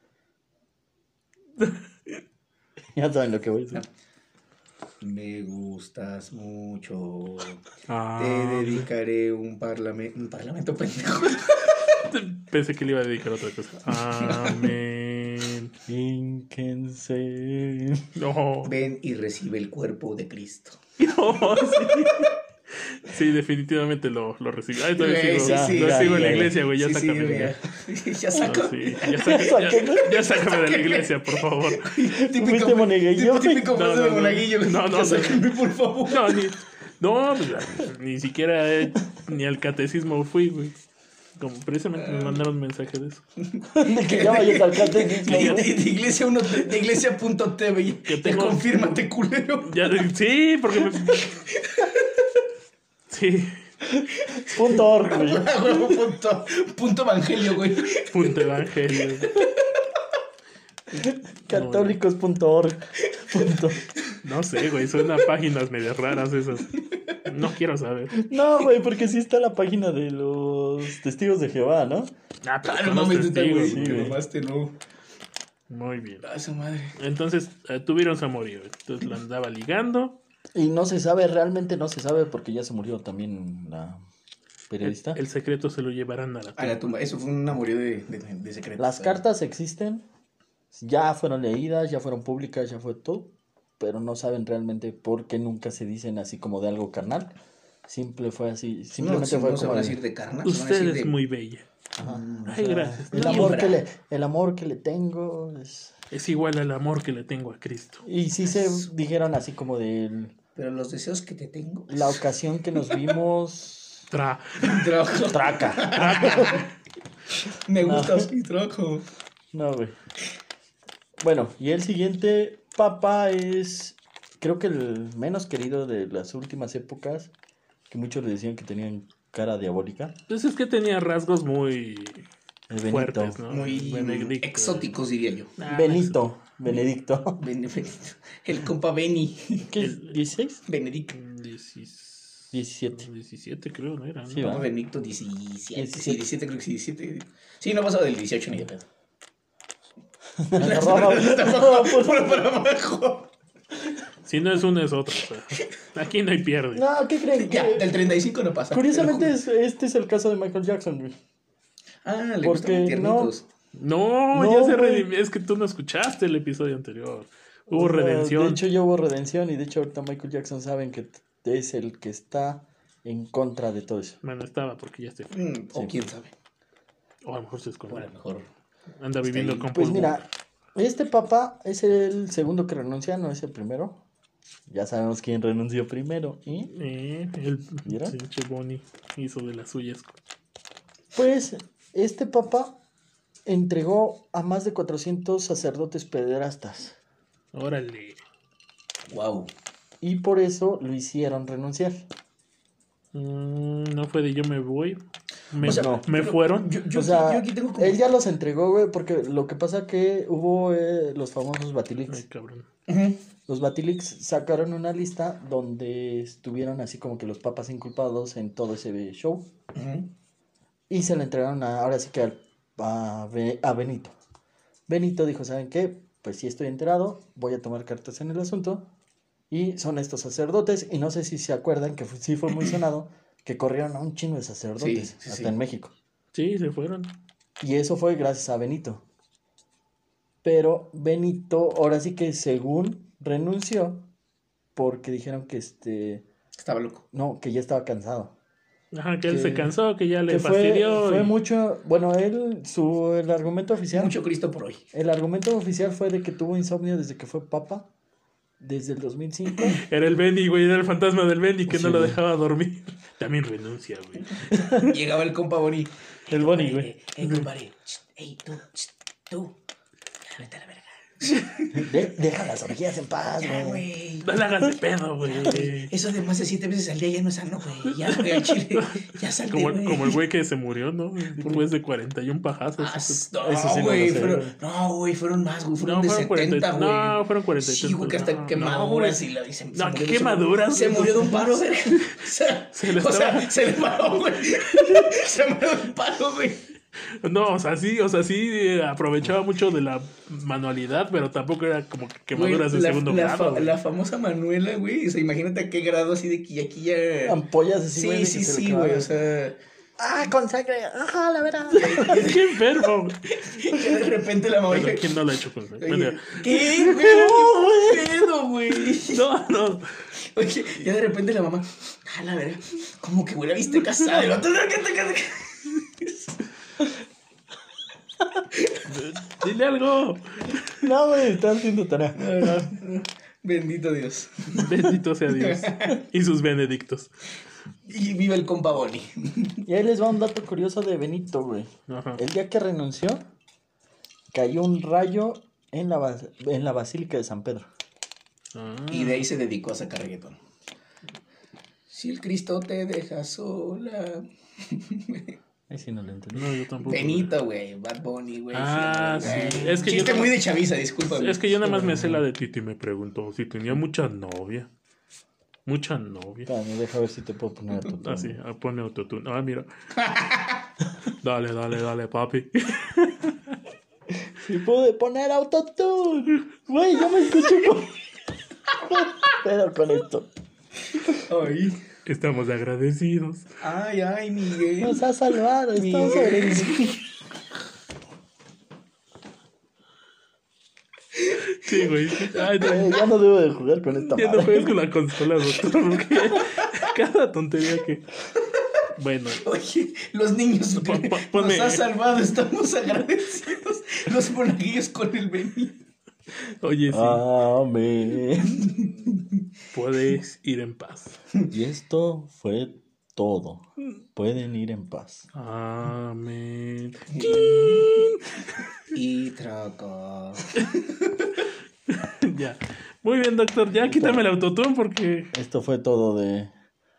Ya saben lo que voy a decir. Me gustas mucho. Ah, Te dedicaré un parlamento pendejo. Pensé que le iba a dedicar otra cosa. Amén. Fínquense. No. Ven y recibe el cuerpo de Cristo. No, sí. Sí, definitivamente lo recibí. Ay, todavía Güey, sigo, sí, lo ya, sigo en la ya, iglesia, güey. Ya Sí, sácame. güey, de- ya saco. No, sí, ya sácame de la iglesia, por favor. ¿Fuiste monaguillo? Típico frase de monaguillo. No, Ya no. sáquenme, por favor. No, pues, ni siquiera ni al catecismo fui, güey. Como precisamente me mandaron un mensaje de eso. De que ya vayas al catecismo. De iglesia uno, de iglesia.tv. Que Ya tengo- confírmate, culero. Ya, sí, porque me... Sí, .org, güey. A huevo, punto evangelio, güey. punto evangelio. Católicos.org. No sé, güey, son páginas medio raras esas. No quiero saber. No, güey, porque sí está la página de los testigos de Jehová, ¿no? Ah, pero Ah, son no los mames, neta, testigos, güey. sí, Te güey. mamaste, no. Muy bien. A su madre. Entonces, tuvieron su amorío. Entonces la andaba ligando. Y no se sabe, realmente no se sabe porque ya se murió también la periodista. El secreto se lo llevarán a la A la tumba. tumba. Eso fue un amorío de secreto. Las cartas existen, ya fueron leídas, ya fueron públicas, ya fue todo, pero no saben realmente por qué nunca se dicen así como de algo carnal. Simple fue así, simplemente no, fue no se como van a de- decir de carne. Usted es muy bella. Ajá, o Ay, sea, gracias. El No, amor hombre. el amor que le tengo es... Es igual al amor que le tengo a Cristo. Y sí se dijeron así como de Pero los deseos que te tengo. la ocasión que nos vimos... Trabajo. Traca. Me gusta así, trabajo. No, güey. Bueno, y el siguiente papa es, creo que el menos querido de las últimas épocas, que muchos le decían que tenían cara diabólica. Pues es que tenía rasgos muy El Benito. fuertes, ¿no? Muy Benedicto. exóticos, diría yo. Ah, Benito. Benedicto. Benedicto. El compa Beni. ¿Qué es? ¿16? Benedicto. 17. 17 creo, ¿no era? ¿no? Sí, Compa ¿va? Benedicto 17. Sí, 17. 17, creo que sí, 17. Sí, no ha pasado del 18 ni de pedo. Agarraba- Está para abajo. Si no es uno, es otro. O sea, aquí no hay pierde. No, ¿qué creen? Ya, Que- del 35 no pasa. Curiosamente, este es el caso de Michael Jackson, güey. Ah, le porque gustan tiernitos. No, No, ya se güey. redimió. Es que tú no escuchaste el episodio anterior. Hubo O sea, redención. De hecho, ya hubo redención y de hecho ahorita Michael Jackson saben que es el que está en contra de todo eso. Bueno, estaba porque ya se fue. O quién sabe. O a lo mejor se O a escondió. lo mejor. Anda viviendo ahí. con Pues Paul mira, este papa es el segundo que renuncia, no es el primero. Ya sabemos quién renunció primero. ¿Y? El ¿Mira? pinche Bonnie hizo de las suyas. Pues este papa entregó a más de 400 sacerdotes pederastas. Órale. Wow. Y por eso lo hicieron renunciar. No fue de yo me voy. O sea, no. Me fueron. Yo, O sea, yo aquí tengo como... él ya los entregó, güey, porque lo que pasa que hubo los famosos Ay, Batilix. cabrón. Ujú. Los Batilix sacaron una lista donde estuvieron así como que los papas inculpados en todo ese show. Ujú. Y se le entregaron ahora sí que a Benito. Benito dijo, ¿saben qué? Pues sí estoy enterado, voy a tomar cartas en el asunto. Y son estos sacerdotes, y no sé si se acuerdan que sí fue muy sonado, que corrieron a un chingo de sacerdotes, Sí, hasta sí. en México. Sí, se fueron. Y eso fue gracias a Benito. Pero Benito, ahora sí que según renunció, porque dijeron que Estaba loco. no, que ya estaba cansado. Ajá, que él Que- se cansó, que ya le Que fastidió. fue y- mucho, bueno, el argumento oficial, Mucho Cristo por hoy. el argumento oficial fue de que tuvo insomnio desde que fue papa, desde el 2005. Era el Benny, güey, era el fantasma del Benny que Sí, no lo güey. dejaba dormir. También renuncia, güey. Llegaba el compa Boni. El Bonnie, güey. Compadre. Ey, tú. Vete a la verga. Deja las orgías en paz, Ya, güey. güey. No le hagas de pedo, güey. Eso de más de 7 veces al día ya no es sano, güey. Ya, güey, al chile. Ya salte, Como, güey. como el güey que se murió, ¿no? Después de 41 pajazos. Ah, Eso no, sí no güey, lo sé, fueron, güey. no, güey, fueron más, güey, fueron No, de fueron 70, 40, güey. no, fueron 43. Sí, güey, que hasta No, quemaduras no, y la dicen. No, ¿qué quemaduras? Se murió de un paro, güey. Se le O sea, se le paró, güey. Se murió de un paro, güey. No, o sea, sí, aprovechaba mucho de la manualidad, pero tampoco era como que quemaduras de Güey, segundo grado. güey. la famosa Manuela, güey. O sea, imagínate a qué grado así de que aquí ya. Ampollas así, güey. Sí, de que sí, se le sí, quemaban. güey. O sea. Ah, con sangre. Ajá, la verdad. Qué enfermo, güey. Que de repente la mamá. Bueno, ¿quién no lo ha hecho con Oye, bueno, ¿qué, güey? ¿Qué pedo, güey? no. Oye, ya de repente la mamá, a la verga, como que huele a viste casada. El otro, Dile algo. No, güey, está haciendo tarea. Bendito Dios. Bendito sea Dios. Y sus benedictos. Y viva el compa Boni. Y ahí les va un dato curioso de Benito, güey. Ajá. El día que renunció, cayó un rayo en la Basílica de San Pedro. Ah. Y de ahí se dedicó a sacar reggaetón. Si el Cristo te deja sola. Ahí sí no lo entendí. No, yo tampoco. Benito, güey. Bad Bunny, güey. Ah, sí. Es que Chiste yo muy de chaviza, discúlpame. Es que yo nada más me sé la de Titi. Me preguntó si tenía mucha novia. Mucha novia. Espérame, deja ver si te puedo poner autotune. Ah, sí, pone autotune. Ah, mira. Dale, papi. Si pude poner autotune. Güey, yo me escucho con... Pero con esto. Ay, Estamos agradecidos. ay, Miguel. Nos ha salvado. Estamos Miguel. sobreviviendo. Sí, güey. Ay, no, Ya no debo de jugar con esta ya no madre. juegues con la consola, doctor. Porque cada tontería que. Bueno. Oye, los niños Ponme- nos ha salvado, estamos agradecidos. Los monaguillos con el Benito. Oye, sí. Amén. Puedes ir en paz. Y esto fue todo. Pueden ir en paz. Amén. Y traca. Ya. Muy bien, doctor. Ya quítame el autotune porque. Esto fue todo de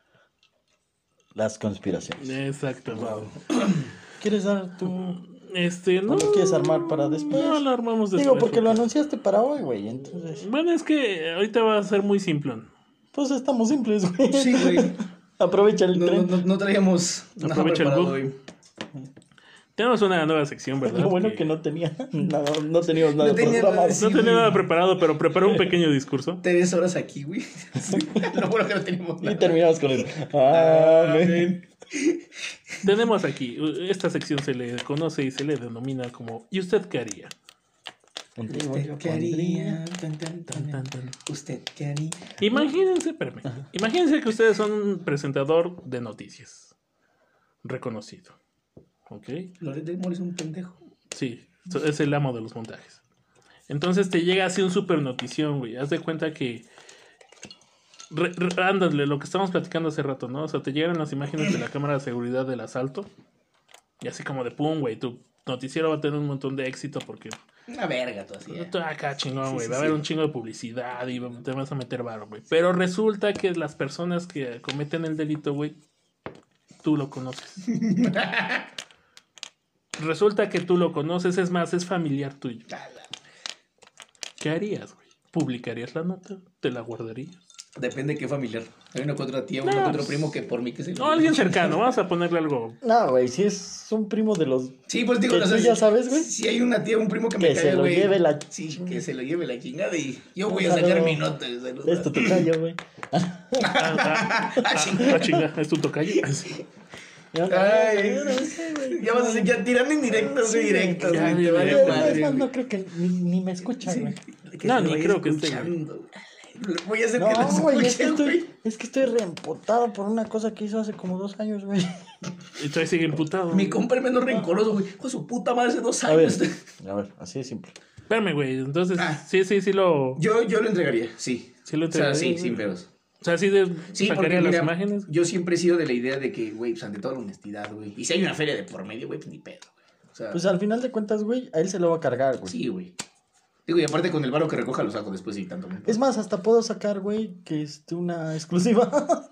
las conspiraciones. Exacto. ¿Quieres dar tu... No. ¿No lo quieres armar para después? No, lo armamos después. Digo, porque lo anunciaste para hoy, güey. Entonces, Bueno, es que ahorita va a ser muy simplón. pues estamos simples, güey. Sí, güey. Aprovecha el tren. No traíamos nada Aprovecha el preparado bug. hoy. Tenemos una nueva sección, ¿verdad? Lo bueno que no tenía nada, no teníamos nada No tenía programado. nada, sí. No tenía nada preparado, pero preparé un pequeño discurso. 3 horas aquí, güey. Lo bueno que no teníamos Y nada. terminamos con el amén. Tenemos aquí, esta sección se le conoce y se le denomina como ¿y usted qué haría? Contigo ¿Usted yo qué haría? pondría- Tan, tan, tan. ¿Usted qué haría? Imagínense, espérame, imagínense que ustedes son un presentador de noticias reconocido, ¿ok? Loret de Mola es un pendejo. Sí, es el amo de los montajes. Entonces te llega así un super notición, güey. Haz de cuenta que ándale, lo que estábamos platicando hace rato, ¿no? O sea, te llegan las imágenes de la cámara de seguridad del asalto. Y así como de pum, güey, tu noticiero va a tener un montón de éxito porque Una verga, tú así. tú acá chingón, Sí, güey. sí, Va a haber sí. un chingo de publicidad y te vas a meter varo, güey. Pero resulta que las personas que cometen el delito, güey, tú lo conoces. Resulta que tú lo conoces, es más, es familiar tuyo. ¿Qué harías, güey? ¿Publicarías la nota? ¿Te la guardarías? Depende de qué familiar. Hay una que otra tía, uno que otro primo que por mí que se No, alguien cercano, vamos a ponerle algo. No, güey, si es un primo de los... Sí, pues digo, que no tú sé, ya sabes, güey. Si hay una tía, un primo que me Que cae, se lo güey. lleve la... Sí, que se lo lleve la chingada y yo voy a Claro. sacar mi nota. Saludos. Esto te callo, güey. Chinga, es tu tocayo. Ay, ya vas a seguir ya tirando indirectas, Sí, directas, ya, güey. Te ya, vale ya, madre, Es más, güey. no creo que ni me escuchan, Sí, güey. No, se ni vaya creo que esté, escuchando, güey. Voy a hacer que No, lo güey, escuche, es que estoy reempotado por una cosa que hizo hace como 2 años, güey. Y todavía sigue imputado. Mi compa es menos rencoroso, güey. Con su puta madre hace 2 A ver, años. así de simple. Espérame, güey. Entonces, Ah. sí lo. Yo lo entregaría, sí. Sí lo O sea, entregaría, sí, güey. sin pedos. O sea, Sí, sacaría porque las mira, imágenes. yo siempre he sido de la idea de que, güey, pues ante toda la honestidad, güey. Y si hay una feria de por medio, güey, pues ni pedo, güey. O sea, Pues al final de cuentas, güey, a él se lo va a cargar, güey. sí, güey. Digo, y aparte con el varo que recoja lo saco después y tanto. ¿No? Es más, hasta puedo sacar, güey, que es una exclusiva.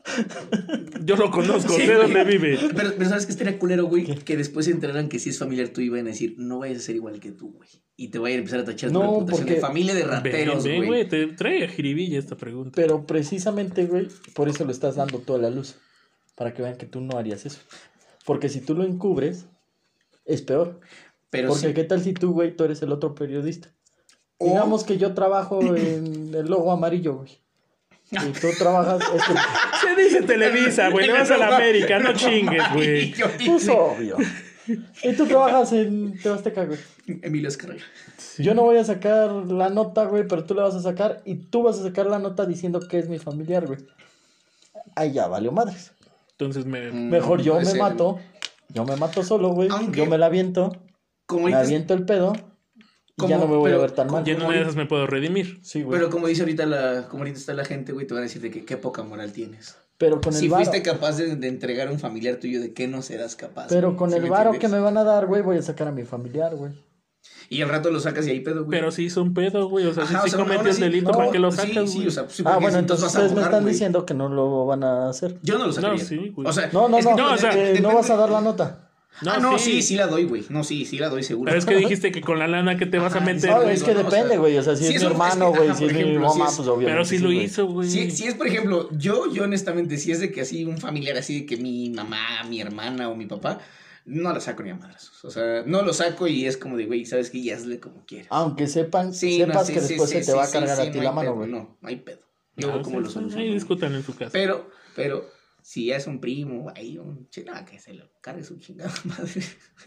Yo lo conozco, Sí, sé güey. dónde vive. Pero ¿sabes qué estaría culero, güey? Que después se enteraran que si es familiar tú iban a decir, no vayas a ser igual que tú, güey. Y te vayan a empezar a tachar tu No, reputación porque- de familia de rateros, Ven, güey. güey, te trae a jiribilla esta pregunta. Pero precisamente, güey, por eso lo estás dando toda la luz. Para que vean que tú no harías eso. Porque si tú lo encubres, es peor. Pero Porque sí. qué tal si tú, güey, tú eres el otro periodista. O- Digamos que yo trabajo en el logo amarillo, güey. Y tú trabajas... Es que, Se dice Televisa, güey. Le vas a la América, no chingues, güey. Yo pues obvio. Y tú trabajas en Tebasteca, güey. Emilio Escarraga. Yo no voy a sacar la nota, güey, pero tú la vas a sacar y tú vas a sacar la nota diciendo que es mi familiar, güey. Ahí ya valió madres. Entonces Mejor yo puede me ser, mato. Yo me mato solo, güey. Aunque- Yo me la aviento. Como Me ahorita, aviento el pedo. Y Como- ya no me voy a pero- ver tan mal. ya en una de esas me puedo redimir. Sí, güey. pero como dice ahorita como ahorita está la gente, güey, te van a decir de que qué poca moral tienes. Pero con Si el varo. fuiste capaz de entregar a un familiar tuyo, ¿de qué no serás capaz? Pero güey? con ¿Sí el me varo que entiendes? me van a dar, güey, voy a sacar a mi familiar, güey. Y al rato lo sacas y ahí pedo, güey. Pero sí hizo un pedo, güey. O sea, Ajá, sí o sea, cometió aún el así- delito. no, ¿Para qué lo Sí, sacas, sí, güey? o sea, sí, Ah, porque bueno, si entonces vas a ustedes me abogar, están güey. diciendo que no lo van a hacer. Yo no lo sacaría. No, sí, güey. O sea, No, es que no, o sea, no vas a dar la nota. No, sí la doy, güey. No, sí la doy seguro. Pero es que dijiste que con la lana que te vas a Ajá, meter, No, güey. es que no, o depende, sea, güey. O sea, si sí, es mi eso- hermano, es que, güey, ajá, si es por mi ejemplo, mamá, si es- pues obviamente. Pero sí lo güey. hizo, güey. Si es, por ejemplo, yo honestamente, si es de que así un familiar así de que mi mamá, mi hermana o mi papá, no la saco ni a madrazos. O sea, no lo saco y es como de, güey, ¿sabes qué? Y hazle como quieras. Aunque sepas Sí, que no, sí, después sí, se te va a sí, cargar sí, a ti no la hay mano, pedo, güey. No hay pedo. Yo No, como lo Ahí soluciono. discutan en su casa. Pero si ya es un primo, ahí un chingada que se lo cargue su chingada madre.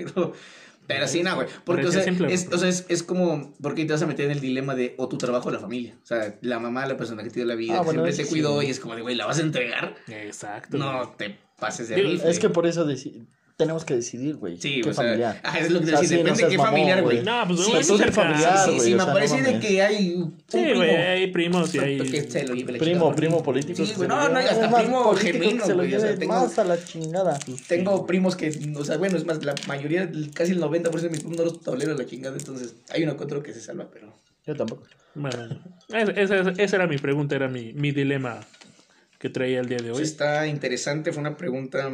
Pero sí, no, güey. Porque, o sea, Parecía simple, es como, porque te vas a meter en el dilema de o tu trabajo o la familia. O sea, la mamá, la persona que te dio la vida, Ah, que bueno, siempre te eso cuidó sí. y es como de, güey, ¿la vas a entregar? Exacto. No güey. te pases de Digo, rifle. Es que por eso tenemos que decidir, güey. Sí, qué o sea, familiar. es lo que te O sea, decía, sí, no depende de seas qué mamón, familiar, güey. güey. No, pues Sí, güey, tú tú eres cerca. familiar, Sí, güey, sí, o me sea, parece no de mames. que hay un Sí, primo. güey, hay primos y hay... Que se lo lleve la Primo chingada. político. Sí, que güey, se no, lo no, y lleve. hasta Es más, primo político genuino, que se lo güey, o sea, lleve tengo- más a la chingada. Tengo primos que, o sea, bueno, es más, la mayoría, casi el 90% de mis primos no los tolero la chingada, entonces hay uno que otro que se salva, pero... Yo tampoco. Bueno, esa era mi pregunta, era mi dilema que traía el día de Sí, hoy. está interesante, fue una pregunta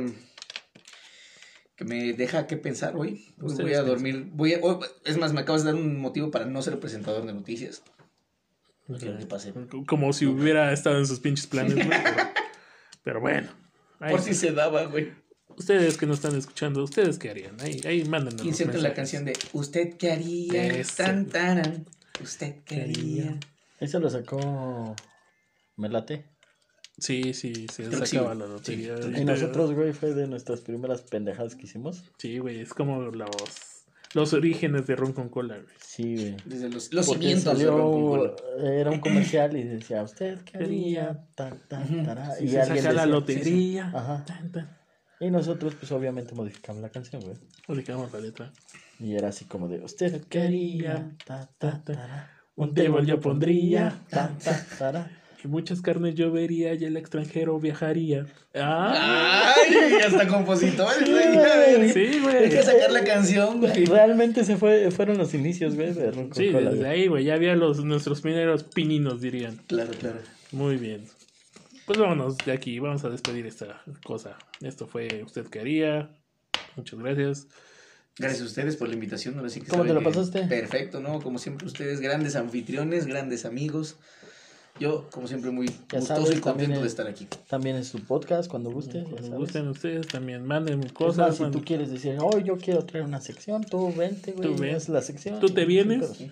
que me deja que pensar hoy. Hoy Ustedes voy a piensen. dormir, es más, me acabas de dar un motivo para no ser presentador de noticias. No quiero que pase. Como si hubiera estado en sus pinches planes, güey. Pero bueno. Ahí Por está. si se daba, güey. Ustedes que nos están escuchando, ¿ustedes qué harían? Ahí mándenos los Inserta la mensajes. canción de ¿Usted qué haría? Ese. Tan, taran. ¿Usted qué haría? Eso lo sacó Melate. Sí, se Creo que sacaba sí. la lotería. Sí. Y nosotros, güey, fue de nuestras primeras pendejadas que hicimos. Sí, güey, es como los orígenes de Ron con Cola, güey. Sí, güey. Desde los Porque cimientos de Ron con Cola. era un comercial y decía, ¿usted qué haría? Ta, ta, tará. Y Y se alguien saca la decía, lotería. Ajá. Tan, tan. Y nosotros, pues, obviamente modificamos la canción, güey. Modificamos la letra. Y era así como de, ¿usted qué haría? Ta, ta, tará. Un table yo pondría. Ta, ta, tará. Y muchas carnes yo vería y el extranjero viajaría. ¡Ah! ¡Ay! Hasta compositores, Sí, güey. güey. Sí, Hay güey. que sacar la canción, güey. Realmente fueron los inicios, güey, de Ron Sí, Coca-Cola, desde güey. ahí, güey. Ya había nuestros mineros pininos, dirían. Claro, claro. Muy bien. Pues vámonos de aquí, vamos a despedir esta cosa. Esto fue Usted qué haría. Muchas gracias. Gracias a ustedes por la invitación. Ahora sí que ¿Cómo te saben lo que pasaste? perfecto, ¿no? Como siempre, ustedes grandes anfitriones, grandes amigos. Yo, como siempre, muy gustoso sabes, y contento también de estar aquí. También es su podcast, cuando gustes, ya Cuando sabes. gusten ustedes también, manden Es cosas. más, si tú quieres decir, oh, yo quiero traer una sección, tú vente, güey, Tú ven. haz la sección. Tú te y- vienes. sí,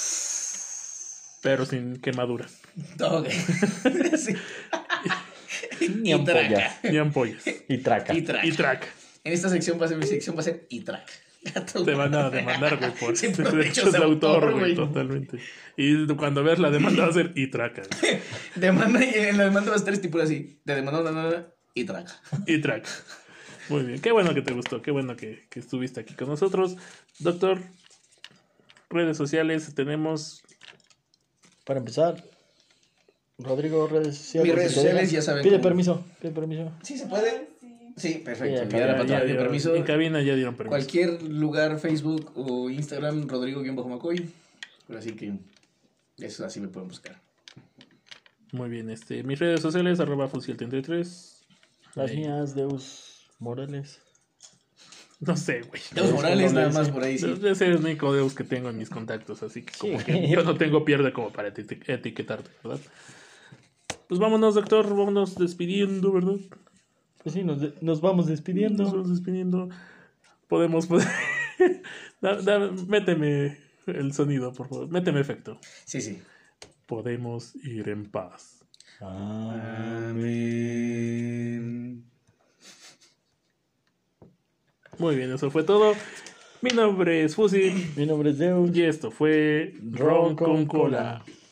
Pero sin quemaduras. Ok. Sí. Ni Y ampolla. traca. Ni ampollas. Y traca. Y traca. Y track. En esta sección va a ser mi sección, va a ser E-Track. Te van a demandar, güey, por Sí, por derechos de autor, güey, güey. totalmente. Y cuando veas la demanda va a ser y traca. Demanda, y en la demanda va a estar estipulado así. De demanda, y traca. Y track. Muy bien. Qué bueno que te gustó. Qué bueno que estuviste aquí con nosotros. Doctor, redes sociales tenemos. Para empezar, Rodrigo, redes sociales. Mis redes si te sociales, dejan. ya saben Pide cómo. permiso, pide permiso. ¿Sí se puede? Sí. Sí, perfecto. Sí, Ya la acá patrona dio dieron- permiso. En cabina ya dieron permiso. Cualquier lugar, Facebook o Instagram, Rodrigo-Macoy. Así que eso así me pueden buscar. Muy bien. Mis redes sociales, @fusiel33. Las Ahí. mías, Deus Morales. No sé, güey. Deus Morales, nada más por ahí, sí. Es el único Deus que tengo en mis contactos, así que como Sí. que yo no tengo pierde como para etiquetarte, ¿verdad? Pues vámonos, doctor, vámonos despidiendo, ¿verdad? Pues sí, nos vamos despidiendo. Nos vamos despidiendo. Podemos... méteme el sonido, por favor. Méteme efecto. Sí, sí. Podemos ir en paz. Amén. Muy bien, eso fue todo. Mi nombre es Fusi Mi nombre es Deus. y esto fue Ron con Cola.